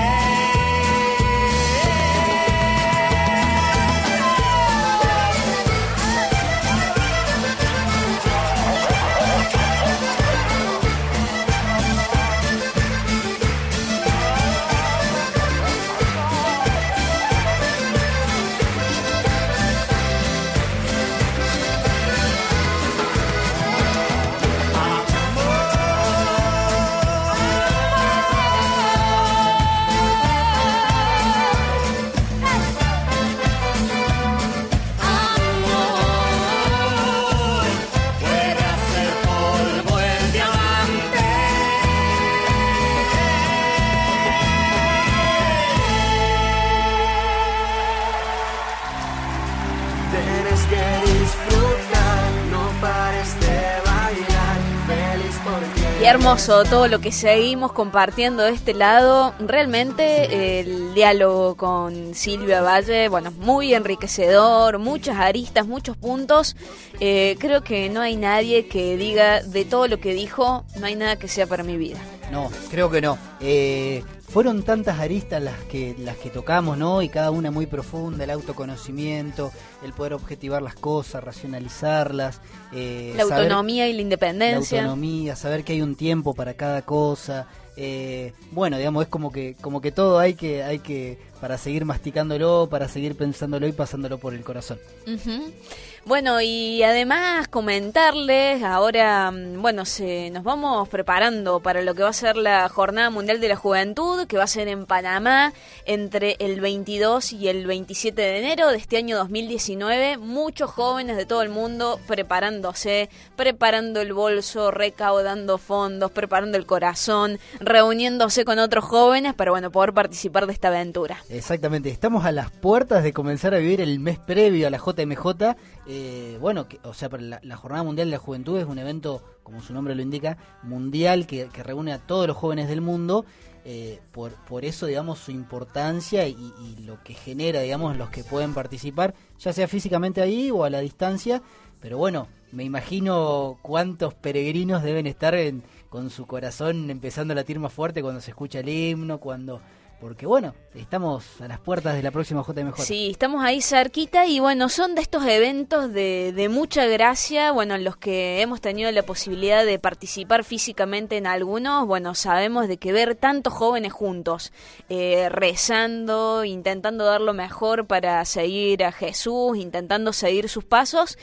hermoso todo lo que seguimos compartiendo de este lado. Realmente el diálogo con Silvia Valle, bueno, muy enriquecedor, muchas aristas, muchos puntos. Creo que no hay nadie que diga de todo lo que dijo, no hay nada que sea para mi vida.
No, creo que no. Fueron tantas aristas las que tocamos, ¿no? Y cada una muy profunda, el autoconocimiento, el poder objetivar las cosas, racionalizarlas.
La autonomía y la independencia.
La autonomía, saber que hay un tiempo para cada cosa. Bueno, digamos, es como que todo hay que para seguir masticándolo, para seguir pensándolo y pasándolo por el corazón.
Uh-huh. Bueno, y además comentarles, ahora, bueno, nos vamos preparando para lo que va a ser la Jornada Mundial de la Juventud, que va a ser en Panamá entre el 22 y el 27 de enero de este año 2019. Muchos jóvenes de todo el mundo preparándose, preparando el bolso, recaudando fondos, preparando el corazón, reuniéndose con otros jóvenes para, bueno, poder participar de esta aventura.
Exactamente, estamos a las puertas de comenzar a vivir el mes previo a la JMJ. Bueno, la Jornada Mundial de la Juventud es un evento, como su nombre lo indica, mundial que reúne a todos los jóvenes del mundo. Por eso, digamos, su importancia y lo que genera, digamos, los que pueden participar, ya sea físicamente ahí o a la distancia. Pero bueno, me imagino cuántos peregrinos deben estar con su corazón empezando a latir más fuerte cuando se escucha el himno, porque bueno, estamos a las puertas de la próxima JMJ.
Sí, estamos ahí cerquita y bueno, son de estos eventos de mucha gracia, bueno, en los que hemos tenido la posibilidad de participar físicamente en algunos, bueno, sabemos de que ver tantos jóvenes juntos, rezando, intentando dar lo mejor para seguir a Jesús, intentando seguir sus pasos,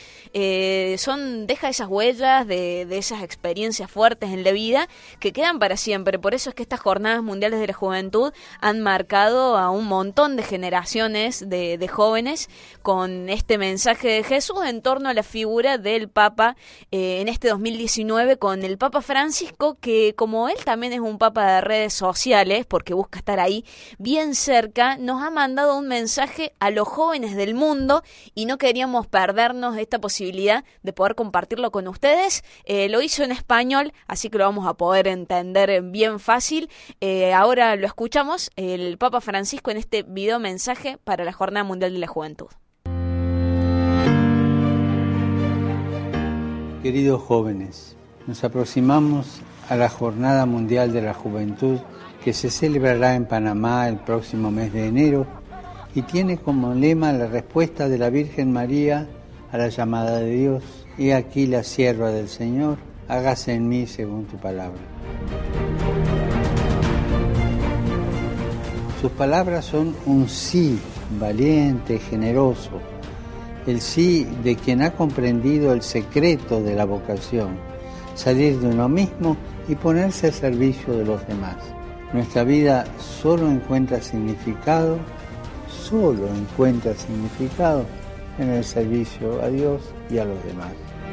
deja esas huellas de esas experiencias fuertes en la vida que quedan para siempre. Por eso es que estas Jornadas Mundiales de la Juventud han marcado a un montón de generaciones de jóvenes con este mensaje de Jesús en torno a la figura del Papa en este 2019 con el Papa Francisco, que como él también es un Papa de redes sociales, porque busca estar ahí bien cerca, nos ha mandado un mensaje a los jóvenes del mundo y no queríamos perdernos esta posibilidad de poder compartirlo con ustedes. Lo hizo en español, así que lo vamos a poder entender bien fácil. Ahora lo escuchamos, el Papa Francisco en este video mensaje para la Jornada Mundial de la Juventud.
Queridos jóvenes, nos aproximamos a la Jornada Mundial de la Juventud que se celebrará en Panamá el próximo mes de enero y tiene como lema la respuesta de la Virgen María a la llamada de Dios. He aquí la sierva del Señor, hágase en mí según tu palabra. Sus palabras son un sí valiente, generoso, el sí de quien ha comprendido el secreto de la vocación, salir de uno mismo y ponerse al servicio de los demás. Nuestra vida solo encuentra significado en el servicio a Dios y a los demás.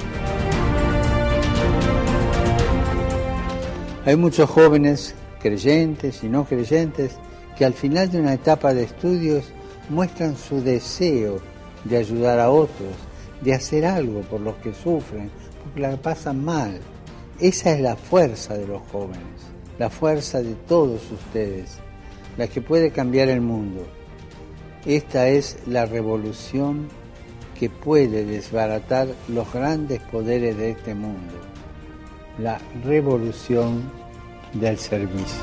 Hay muchos jóvenes, creyentes y no creyentes, que al final de una etapa de estudios muestran su deseo de ayudar a otros, de hacer algo por los que sufren, porque la pasan mal. Esa es la fuerza de los jóvenes, la fuerza de todos ustedes, la que puede cambiar el mundo. Esta es la revolución que puede desbaratar los grandes poderes de este mundo, la revolución del servicio.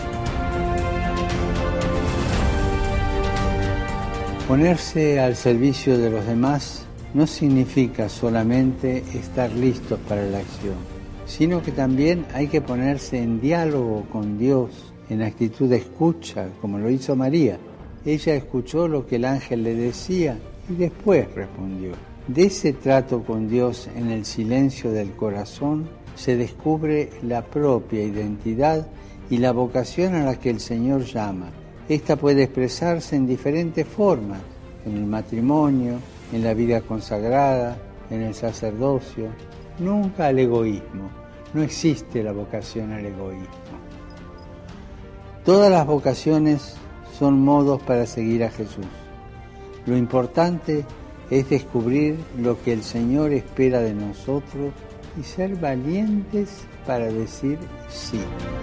Ponerse al servicio de los demás no significa solamente estar listos para la acción, sino que también hay que ponerse en diálogo con Dios, en actitud de escucha, como lo hizo María. Ella escuchó lo que el ángel le decía y después respondió. De ese trato con Dios en el silencio del corazón se descubre la propia identidad y la vocación a la que el Señor llama. Esta puede expresarse en diferentes formas, en el matrimonio, en la vida consagrada, en el sacerdocio, nunca al egoísmo. No existe la vocación al egoísmo. Todas las vocaciones son modos para seguir a Jesús. Lo importante es descubrir lo que el Señor espera de nosotros y ser valientes para decir sí.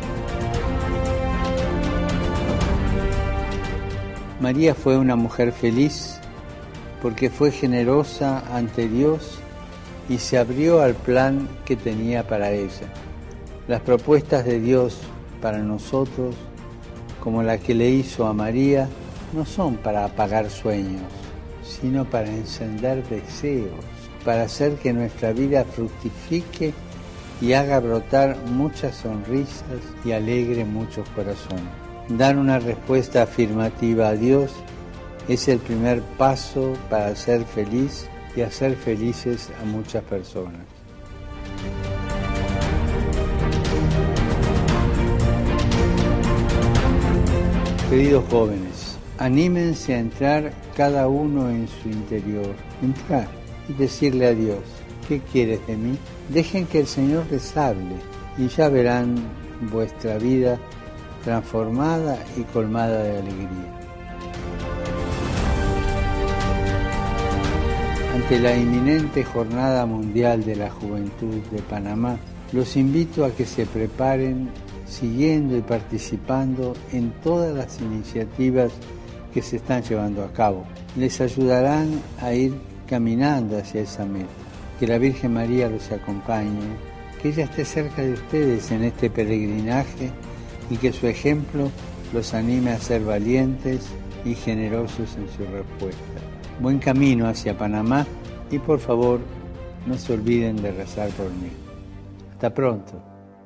María fue una mujer feliz porque fue generosa ante Dios y se abrió al plan que tenía para ella. Las propuestas de Dios para nosotros, como la que le hizo a María, no son para apagar sueños, sino para encender deseos, para hacer que nuestra vida fructifique y haga brotar muchas sonrisas y alegre muchos corazones. Dar una respuesta afirmativa a Dios es el primer paso para ser feliz y hacer felices a muchas personas. Queridos jóvenes, anímense a entrar cada uno en su interior, entrar y decirle a Dios, ¿qué quieres de mí? Dejen que el Señor les hable y ya verán vuestra vida transformada y colmada de alegría. Ante la inminente Jornada Mundial de la Juventud de Panamá, los invito a que se preparen siguiendo y participando en todas las iniciativas que se están llevando a cabo. Les ayudarán a ir caminando hacia esa meta. Que la Virgen María los acompañe, que ella esté cerca de ustedes en este peregrinaje y que su ejemplo los anime a ser valientes y generosos en su respuesta. Buen camino hacia Panamá y por favor no se olviden de rezar por mí. Hasta pronto.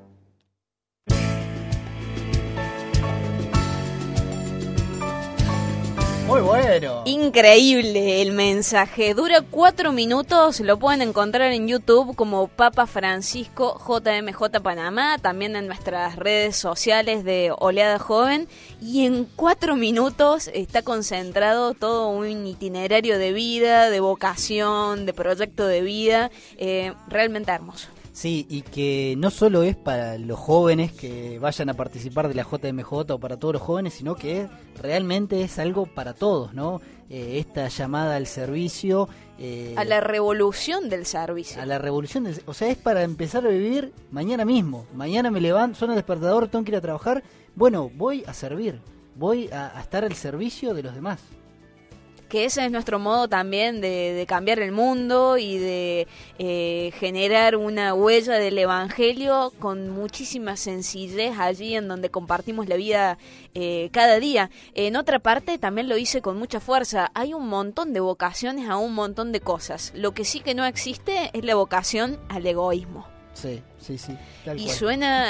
Muy bueno.
Increíble el mensaje. Dura 4 minutos. Lo pueden encontrar en YouTube como Papa Francisco JMJ Panamá. También en nuestras redes sociales de Oleada Joven. Y en 4 minutos está concentrado todo un itinerario de vida, de vocación, de proyecto de vida. Realmente hermoso.
Sí, y que no solo es para los jóvenes que vayan a participar de la JMJ o para todos los jóvenes, sino que realmente es algo para todos, ¿no? Esta llamada al servicio.
A la revolución del servicio.
A la revolución o sea, es para empezar a vivir mañana mismo. Mañana me levanto, suena el despertador, tengo que ir a trabajar. Bueno, voy a servir, voy a estar al servicio de los demás.
Que ese es nuestro modo también de cambiar el mundo y de generar una huella del Evangelio con muchísima sencillez allí en donde compartimos la vida cada día. En otra parte también lo hice con mucha fuerza. Hay un montón de vocaciones a un montón de cosas. Lo que sí que no existe es la vocación al egoísmo.
Sí. Tal
y
cual.
suena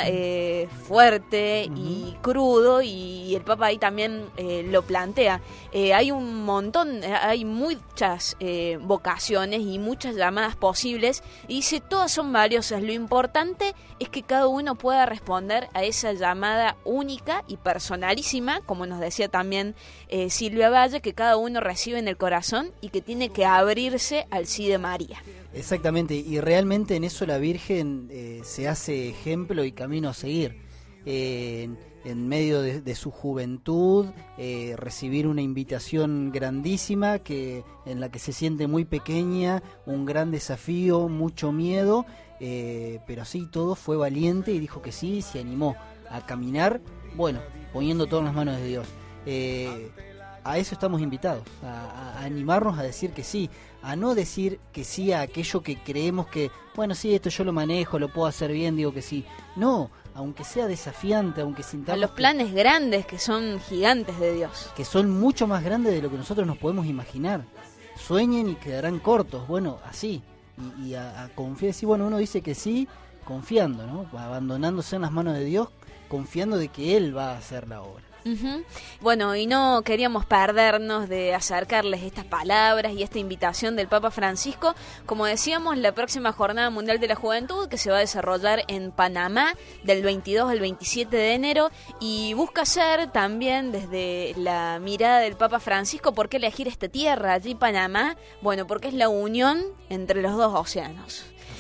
fuerte y crudo, y el Papa ahí también lo plantea. Hay un montón, hay muchas vocaciones y muchas llamadas posibles, y dice, todas son valiosas. Lo importante es que cada uno pueda responder a esa llamada única y personalísima, como nos decía también Silvia Valle, que cada uno recibe en el corazón y que tiene que abrirse al sí de María.
Exactamente, y realmente en eso la Virgen se hace ejemplo y camino a seguir. En medio de su juventud, recibir una invitación grandísima en la que se siente muy pequeña, un gran desafío, mucho miedo, pero así todo fue valiente y dijo que sí, se animó a caminar, bueno, poniendo todo en las manos de Dios. A eso estamos invitados, a animarnos a decir que sí, a no decir que sí a aquello que creemos que, bueno, sí, esto yo lo manejo, lo puedo hacer bien, digo que sí. No, aunque sea desafiante, aunque sintamos...
A los planes grandes que son gigantes de Dios.
Que son mucho más grandes de lo que nosotros nos podemos imaginar. Sueñen y quedarán cortos, bueno, así. Y a confiar, sí, bueno, uno dice que sí, confiando, ¿no? Abandonándose en las manos de Dios, confiando de que Él va a hacer la obra.
Uh-huh. Bueno, y no queríamos perdernos de acercarles estas palabras y esta invitación del Papa Francisco. Como decíamos, la próxima Jornada Mundial de la Juventud, que se va a desarrollar en Panamá del 22 al 27 de enero, y busca ser también desde la mirada del Papa Francisco, ¿por qué elegir esta tierra allí, Panamá? Bueno, porque es la unión entre los dos océanos.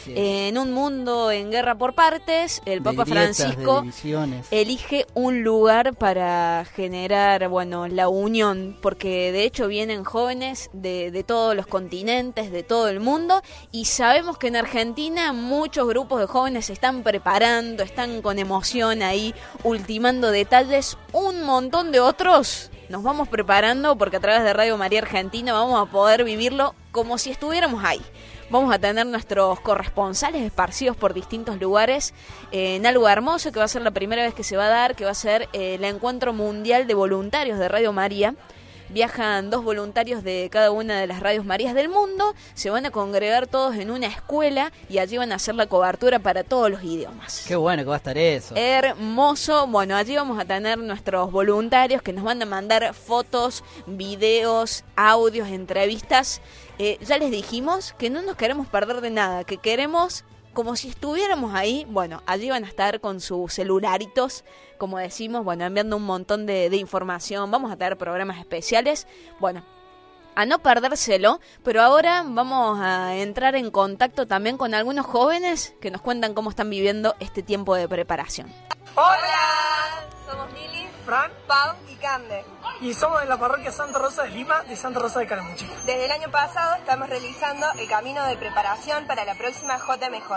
En un mundo en guerra por partes, el Papa Francisco elige un lugar para generar, bueno, la unión, porque de hecho vienen jóvenes de todos los continentes, de todo el mundo, y sabemos que en Argentina muchos grupos de jóvenes se están preparando, están con emoción ahí, ultimando detalles. Un montón de otros nos vamos preparando porque a través de Radio María Argentina vamos a poder vivirlo como si estuviéramos ahí. Vamos a tener nuestros corresponsales esparcidos por distintos lugares en algo hermoso que va a ser la primera vez que se va a dar, que va a ser el Encuentro Mundial de Voluntarios de Radio María. Viajan 2 voluntarios de cada una de las radios Marías del mundo, se van a congregar todos en una escuela y allí van a hacer la cobertura para todos los idiomas.
Qué bueno que va a estar eso.
Hermoso. Bueno, allí vamos a tener nuestros voluntarios que nos van a mandar fotos, videos, audios, entrevistas. Ya les dijimos que no nos queremos perder de nada, que queremos como si estuviéramos ahí. Bueno, allí van a estar con sus celularitos, como decimos, bueno, enviando un montón de información. Vamos a tener programas especiales, bueno, a no perdérselo. Pero ahora vamos a entrar en contacto también con algunos jóvenes que nos cuentan cómo están viviendo este tiempo de preparación.
Hola, somos Lili, Fran, Pau y Cande. Y somos de la parroquia Santa Rosa de Lima, de Santa Rosa de Calamuchita. Desde el año pasado estamos realizando el camino de preparación para la próxima JMJ.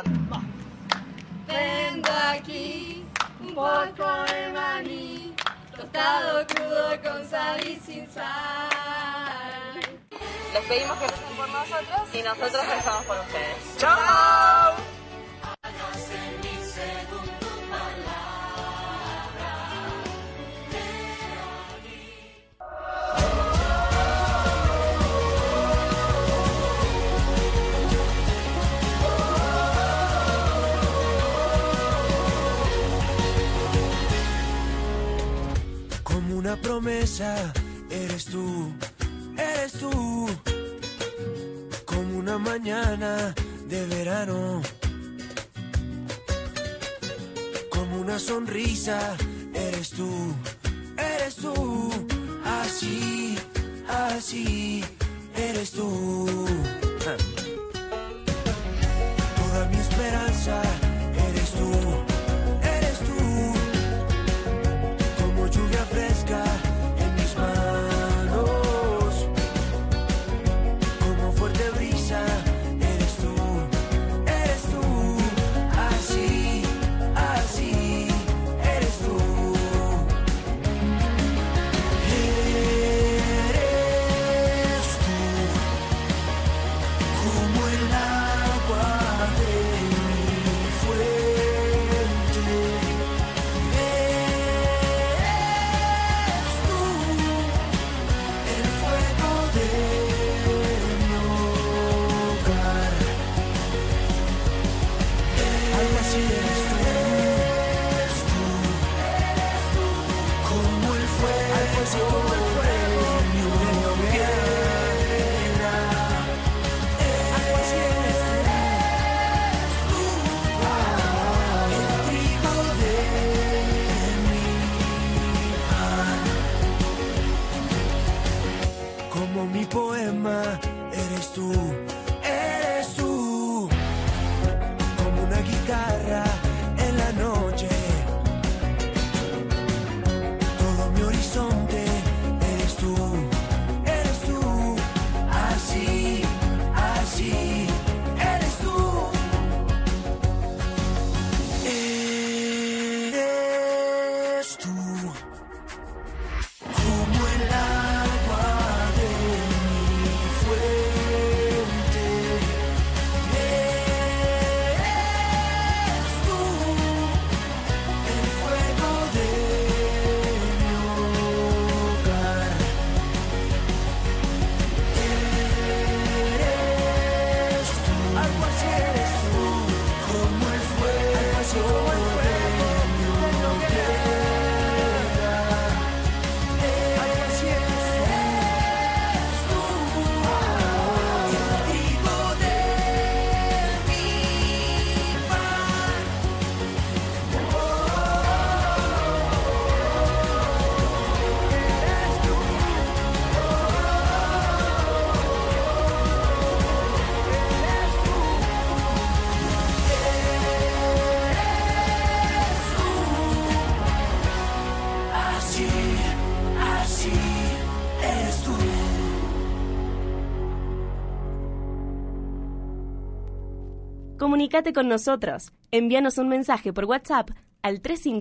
Tengo aquí un poco de maní, tostado crudo con sal y sin sal.
Les pedimos que recen por nosotros y nosotros rezamos por ustedes.
¡Chao!
Una promesa, eres tú, como una mañana de verano, como una sonrisa, eres tú, así, eres tú. Toda mi esperanza, eres tú. Lluvia fresca en mis manos, como fuerte brisa, eres tú, así, eres tú. Eres tú, como el agua de mi fuente. Como mi poema, eres tú, como una guitarra en la noche, todo mi horizonte, eres tú, así, eres tú. Eres tú, como el agua de mi fuente.
Comunícate con nosotros. Envíanos un mensaje por WhatsApp al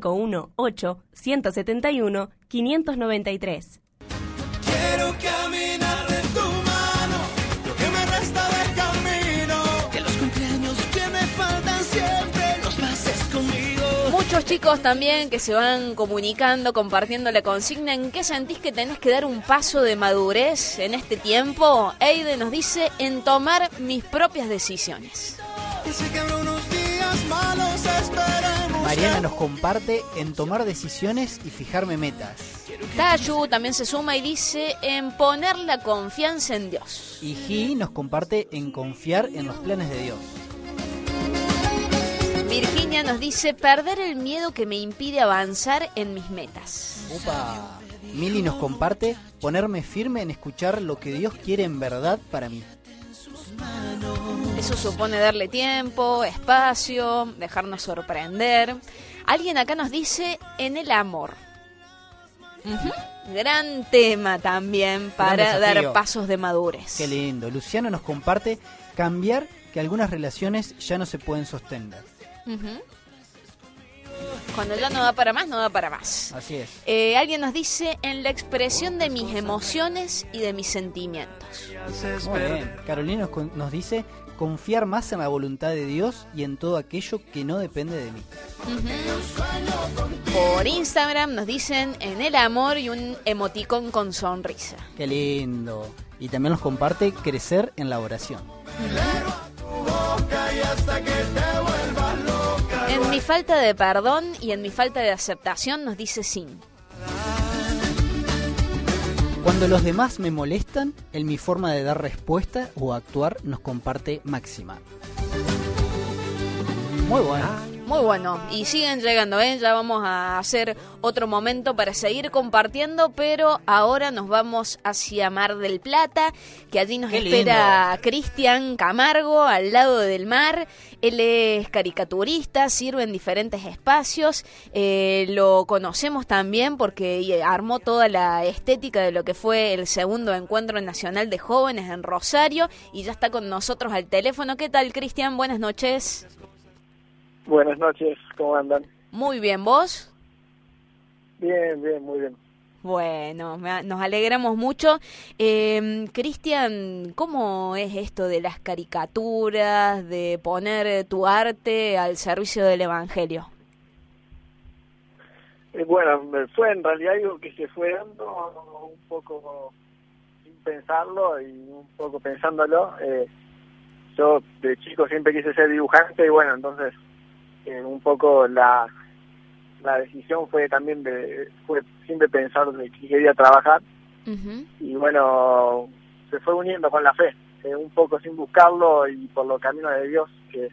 351-8-171-593.
Quiero caminar de tu mano, lo que me resta de camino, que los cumpleaños que me faltan siempre los pases conmigo.
Muchos chicos también que se van comunicando, compartiendo la consigna. ¿En qué sentís que tenés que dar un paso de madurez en este tiempo? Eide nos dice, en tomar mis propias decisiones.
Mariana nos comparte en tomar decisiones y fijarme metas.
Tayu también se suma y dice en poner la confianza en Dios.
Y Gi nos comparte en confiar en los planes de Dios.
Virginia nos dice perder el miedo que me impide avanzar en mis metas.
Upa. Mili nos comparte ponerme firme en escuchar lo que Dios quiere en verdad para mí.
Eso supone darle tiempo, espacio, dejarnos sorprender. Alguien acá nos dice en el amor. Gran tema también para dar pasos de madurez.
Qué lindo. Luciano nos comparte cambiar que algunas relaciones ya no se pueden sostener.
Cuando ya no da para más, no da para más.
Así es.
Alguien nos dice en la expresión de mis emociones y de mis sentimientos.
Muy bien. Carolina nos dice confiar más en la voluntad de Dios y en todo aquello que no depende de mí.
Por Instagram nos dicen en el amor y un emoticón con sonrisa.
Qué lindo. Y también nos comparte crecer en la oración.
En mi falta de perdón y en mi falta de aceptación nos dice sin.
Cuando los demás me molestan, en mi forma de dar respuesta o actuar nos comparte Máxima. Muy bueno.
Muy bueno, y siguen llegando, ya vamos a hacer otro momento para seguir compartiendo, pero ahora nos vamos hacia Mar del Plata, que allí nos espera Cristian Camargo, al lado del mar. Él es caricaturista, sirve en diferentes espacios, lo conocemos también porque armó toda la estética de lo que fue el segundo Encuentro Nacional de Jóvenes en Rosario, y ya está con nosotros al teléfono. ¿Qué tal, Cristian? Buenas noches.
Buenas noches, ¿cómo andan?
Muy bien, ¿vos?
Bien, muy bien.
Bueno, nos alegramos mucho. Cristian, ¿cómo es esto de las caricaturas, de poner tu arte al servicio del Evangelio?
Bueno, fue en realidad algo que se fue dando un poco sin pensarlo y un poco pensándolo. Yo de chico siempre quise ser dibujante y bueno, entonces un poco la decisión fue también fue siempre pensar de que quería trabajar. Y bueno, se fue uniendo con la fe, un poco sin buscarlo y por los caminos de Dios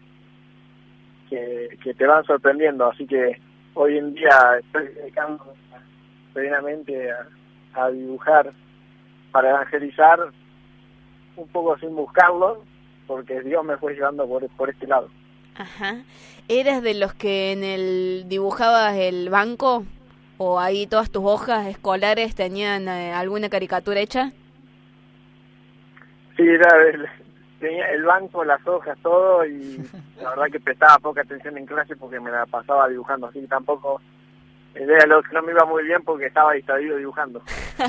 que te van sorprendiendo, así que hoy en día estoy dedicando plenamente a dibujar para evangelizar, un poco sin buscarlo, porque Dios me fue llevando por este lado.
Ajá. ¿Eras de los que dibujabas el banco o ahí todas tus hojas escolares tenían alguna caricatura hecha?
Sí, tenía el banco, las hojas, todo, y la verdad que prestaba poca atención en clase porque me la pasaba dibujando, así que tampoco era lo que no me iba muy bien porque estaba distraído dibujando.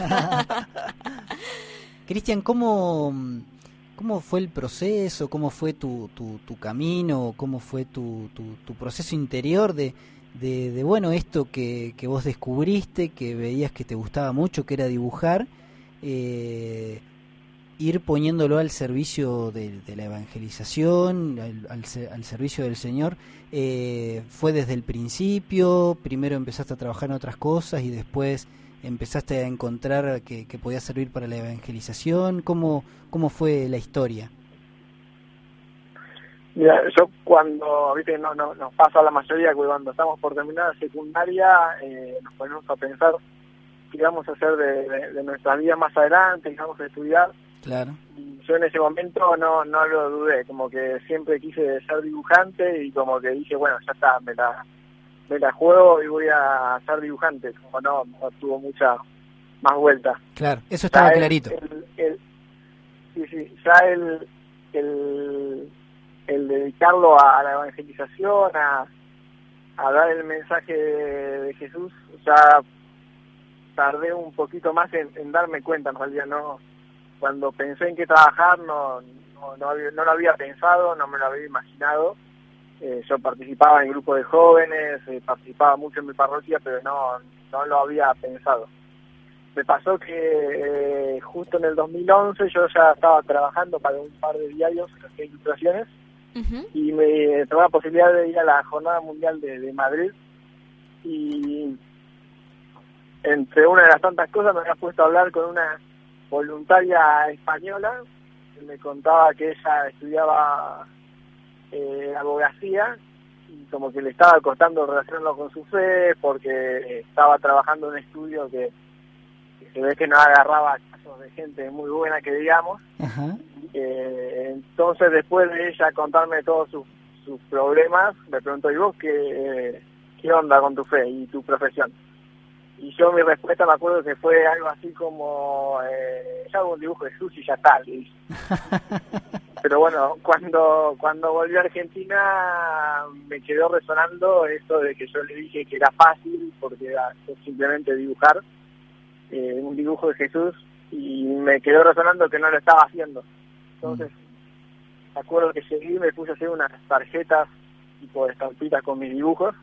Cristian, ¿cómo fue el proceso? ¿Cómo fue tu camino? ¿Cómo fue tu proceso interior de bueno, esto que vos descubriste, que veías que te gustaba mucho, que era dibujar, ir poniéndolo al servicio de la evangelización, al servicio del Señor? ¿Fue desde el principio? ¿Primero empezaste a trabajar en otras cosas y después empezaste a encontrar que podía servir para la evangelización? ¿Cómo fue la historia?
Mira, yo cuando, viste, no nos pasa a la mayoría que cuando estamos por terminar la secundaria nos ponemos a pensar qué vamos a hacer de nuestra vida más adelante, qué vamos a estudiar.
Claro.
Y yo en ese momento no lo dudé, como que siempre quise ser dibujante y como que dije, bueno, ya está, me la juego y voy a ser dibujante, como no tuvo mucha más vuelta.
Claro, eso estaba clarito.
Sí, ya el dedicarlo a la evangelización, a dar el mensaje de Jesús, ya tardé un poquito más en darme cuenta. En realidad no, cuando pensé en qué trabajar no lo había pensado, no me lo había imaginado. Yo participaba en grupos de jóvenes, participaba mucho en mi parroquia, pero no lo había pensado. Me pasó que justo en el 2011 yo ya estaba trabajando para un par de diarios, hacía ilustraciones, y me tomé la posibilidad de ir a la Jornada Mundial de Madrid, y entre una de las tantas cosas me había puesto a hablar con una voluntaria española que me contaba que ella estudiaba abogacía y como que le estaba costando relacionarlo con su fe porque estaba trabajando en un estudio que se ve que no agarraba casos de gente muy buena que digamos. Entonces después de ella contarme todos sus problemas, me preguntó: ¿y vos qué onda con tu fe y tu profesión? Y yo mi respuesta me acuerdo que fue algo así como yo hago un dibujo de Jesús y ya está. Pero bueno, cuando volví a Argentina me quedó resonando eso de que yo le dije que era fácil porque era simplemente dibujar un dibujo de Jesús, y me quedó resonando que no lo estaba haciendo. Entonces me acuerdo que seguí, me puse a hacer unas tarjetas tipo de estampitas con mis dibujos,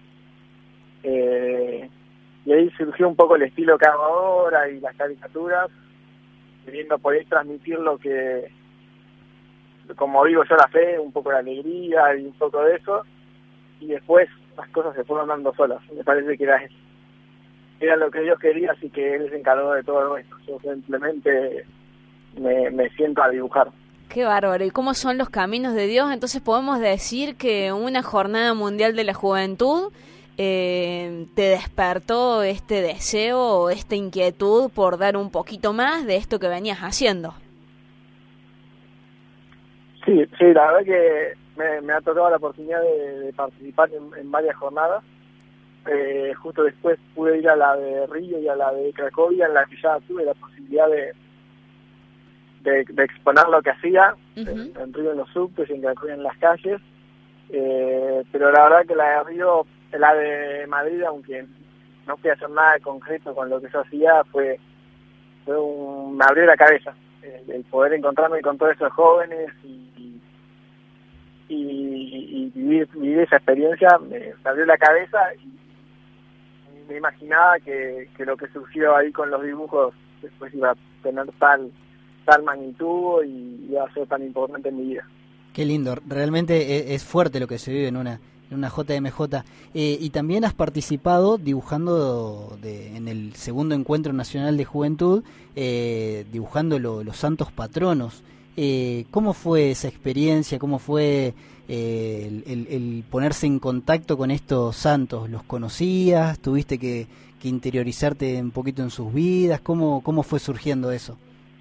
y ahí surgió un poco el estilo que hago ahora y las caricaturas, queriendo poder transmitir lo que, como digo yo, la fe, un poco de alegría y un poco de eso, y después las cosas se fueron dando solas. Me parece que era lo que Dios quería, así que Él se encargó de todo esto. Yo simplemente me siento a dibujar.
Qué bárbaro. ¿Y cómo son los caminos de Dios? Entonces podemos decir que una Jornada Mundial de la Juventud te despertó este deseo o esta inquietud por dar un poquito más de esto que venías haciendo.
Sí, la verdad que me ha tocado la oportunidad de participar en varias jornadas. Justo después pude ir a la de Río y a la de Cracovia, en la que ya tuve la posibilidad de exponer lo que hacía, en Río en los subtes y en Cracovia en las calles. Pero la verdad que la de Madrid, aunque no fui a hacer nada concreto con lo que yo hacía, me abrió la cabeza el poder encontrarme con todos esos jóvenes y vivir esa experiencia. Me abrió la cabeza y me imaginaba que lo que surgió ahí con los dibujos después iba a tener tal magnitud y iba a ser tan importante en mi vida.
Qué lindo, realmente es fuerte lo que se vive en una JMJ. Y también has participado dibujando en el segundo Encuentro Nacional de Juventud, dibujando los santos patronos. ¿Cómo fue esa experiencia? ¿Cómo fue el ponerse en contacto con estos santos? ¿Los conocías? ¿Tuviste que interiorizarte un poquito en sus vidas? ¿Cómo fue surgiendo eso?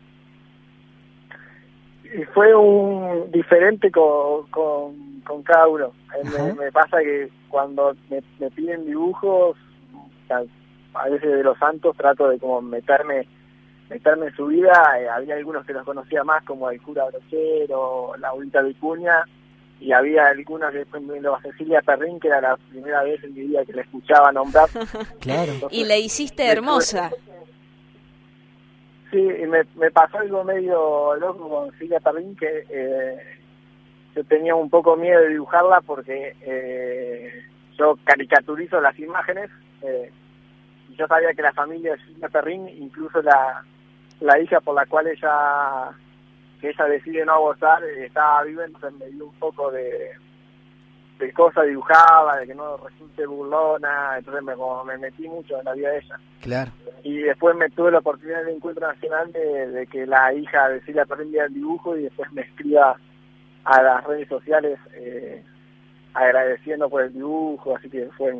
Fue un diferente con cada uno. Me pasa que cuando me piden dibujos, a veces de los santos, trato de como meterme en su vida. Había algunos que los conocía más, como el cura Brochero, la Abuelita Vicuña, y había algunos que después me vino a Cecilia Perrín, que era la primera vez en mi vida que la escuchaba nombrar.
Claro.
Entonces,
y la hiciste hermosa.
Sí, y me pasó algo medio loco con Cecilia Perrín, que yo tenía un poco miedo de dibujarla porque yo caricaturizo las imágenes, y yo sabía que la familia de Cecilia Perrín, incluso la hija por la cual ella decide no gozar, estaba viva, entonces me dio un poco de cosa dibujaba, de que no resulte burlona, entonces me metí mucho en la vida de ella. Claro. Y después me tuve la oportunidad de Encuentro Nacional de que la hija de Cecilia Perrín vea el dibujo y después me escriba a las redes sociales agradeciendo por el dibujo, así que fue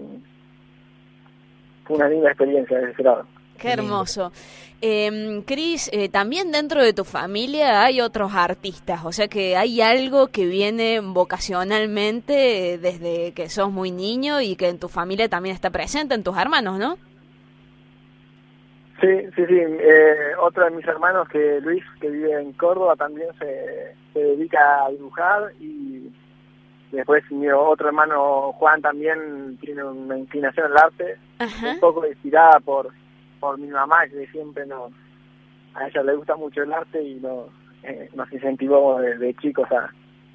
una linda experiencia de ese lado.
Qué hermoso. Cris, también dentro de tu familia hay otros artistas, o sea que hay algo que viene vocacionalmente desde que sos muy niño y que en tu familia también está presente, en tus hermanos, ¿no?
Sí. Otro de mis hermanos, que Luis, que vive en Córdoba, también se dedica a dibujar y Después mi otro hermano Juan también tiene una inclinación al arte, un poco inspirada por mi mamá, que siempre a ella le gusta mucho el arte y nos incentivó de chicos a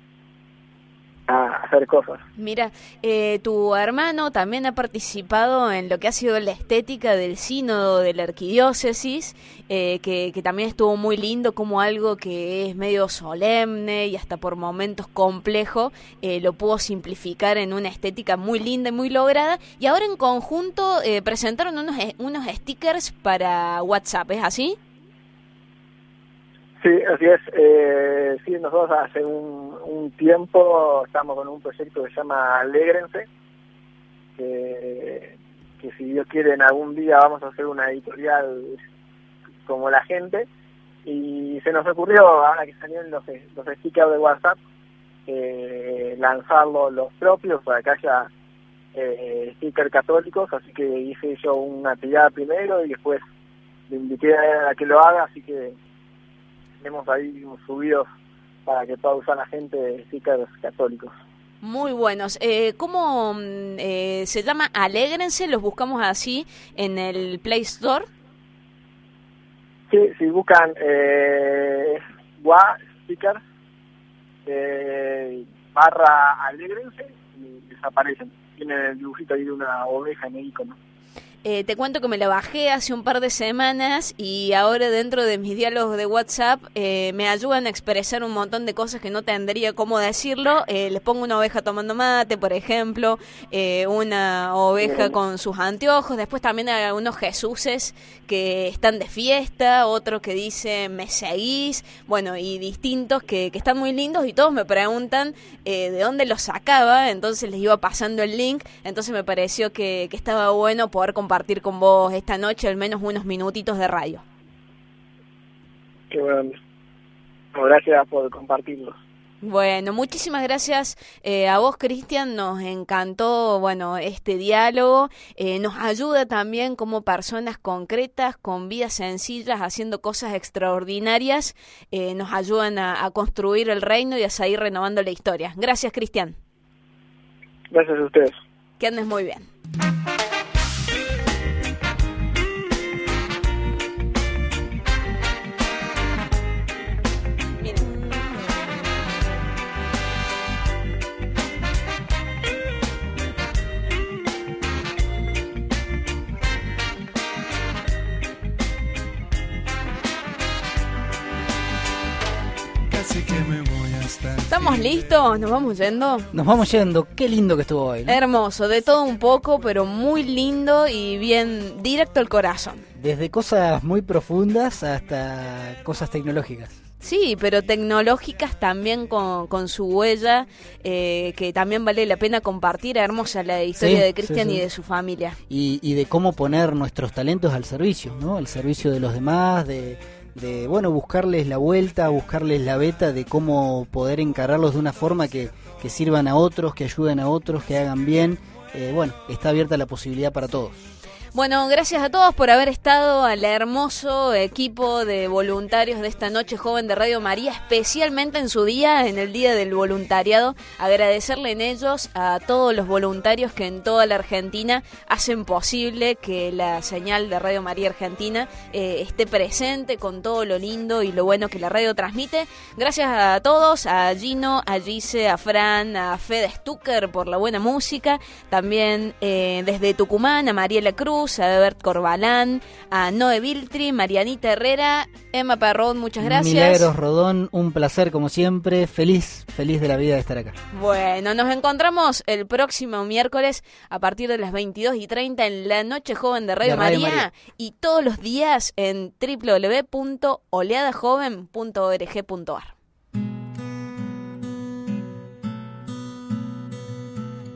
hacer cosas.
Mira, tu hermano también ha participado en lo que ha sido la estética del sínodo de la arquidiócesis, que también estuvo muy lindo, como algo que es medio solemne y hasta por momentos complejo, lo pudo simplificar en una estética muy linda y muy lograda, y ahora en conjunto presentaron unos stickers para WhatsApp, ¿es así?
Sí, así es. Sí, nosotros hace un tiempo estamos con un proyecto que se llama Alégrense, que si Dios quiere en algún día vamos a hacer una editorial como la gente, y se nos ocurrió, ahora que salieron los stickers de WhatsApp, lanzarlos los propios para que haya stickers católicos, así que hice yo una tirada primero y después le invité a que lo haga, así que tenemos ahí subidos para que pueda usar la gente stickers católicos.
Muy buenos. ¿Cómo se llama? Alégrense, los buscamos así en el Play Store.
Sí, si buscan stickers /alégrense y desaparecen. Tiene el dibujito ahí de una oveja en el icono.
Te cuento que me la bajé hace un par de semanas y ahora dentro de mis diálogos de WhatsApp me ayudan a expresar un montón de cosas que no tendría cómo decirlo. Les pongo una oveja tomando mate, por ejemplo, una oveja con sus anteojos. Después también hay unos Jesuses que están de fiesta, otro que dice me seguís, bueno, y distintos que están muy lindos, y todos me preguntan de dónde los sacaba, entonces les iba pasando el link. Entonces me pareció que estaba bueno poder compartir con vos esta noche al menos unos minutitos de radio.
Qué bueno. Gracias por compartirlo.
Bueno, muchísimas gracias a vos, Cristian. Nos encantó, bueno, este diálogo. Nos ayuda también como personas concretas, con vidas sencillas, haciendo cosas extraordinarias. Nos ayudan a construir el reino y a seguir renovando la historia. Gracias, Cristian.
Gracias a ustedes.
Que andes muy bien. ¿Estamos listos? ¿Nos vamos yendo?
Nos vamos yendo. Qué lindo que estuvo hoy, ¿no?
Hermoso, de todo un poco, pero muy lindo y bien directo al corazón.
Desde cosas muy profundas hasta cosas tecnológicas.
Sí, pero tecnológicas también con su huella, que también vale la pena compartir. Hermosa la historia de Cristian y de su familia.
Y de cómo poner nuestros talentos al servicio, ¿no? Al servicio de los demás, de bueno, buscarles la vuelta, buscarles la beta de cómo poder encararlos de una forma que sirvan a otros, que ayuden a otros, que hagan bien. Bueno, está abierta la posibilidad para todos.
Bueno, gracias a todos por haber estado, al hermoso equipo de voluntarios de esta noche joven de Radio María, especialmente en su día, en el Día del Voluntariado. Agradecerle en ellos a todos los voluntarios que en toda la Argentina hacen posible que la señal de Radio María Argentina esté presente con todo lo lindo y lo bueno que la radio transmite. Gracias a todos, a Gino, a Gise, a Fran, a Fede Stucker por la buena música. También desde Tucumán, a Mariela Cruz, a Bert Corbalán, a Noé Viltri, Marianita Herrera, Emma Parrón, muchas gracias.
Milagros Rodón, un placer como siempre, feliz de la vida de estar acá.
Bueno, nos encontramos el próximo miércoles a partir de las 22:30 en la Noche Joven de Radio María y todos los días en www.oleadajoven.org.ar.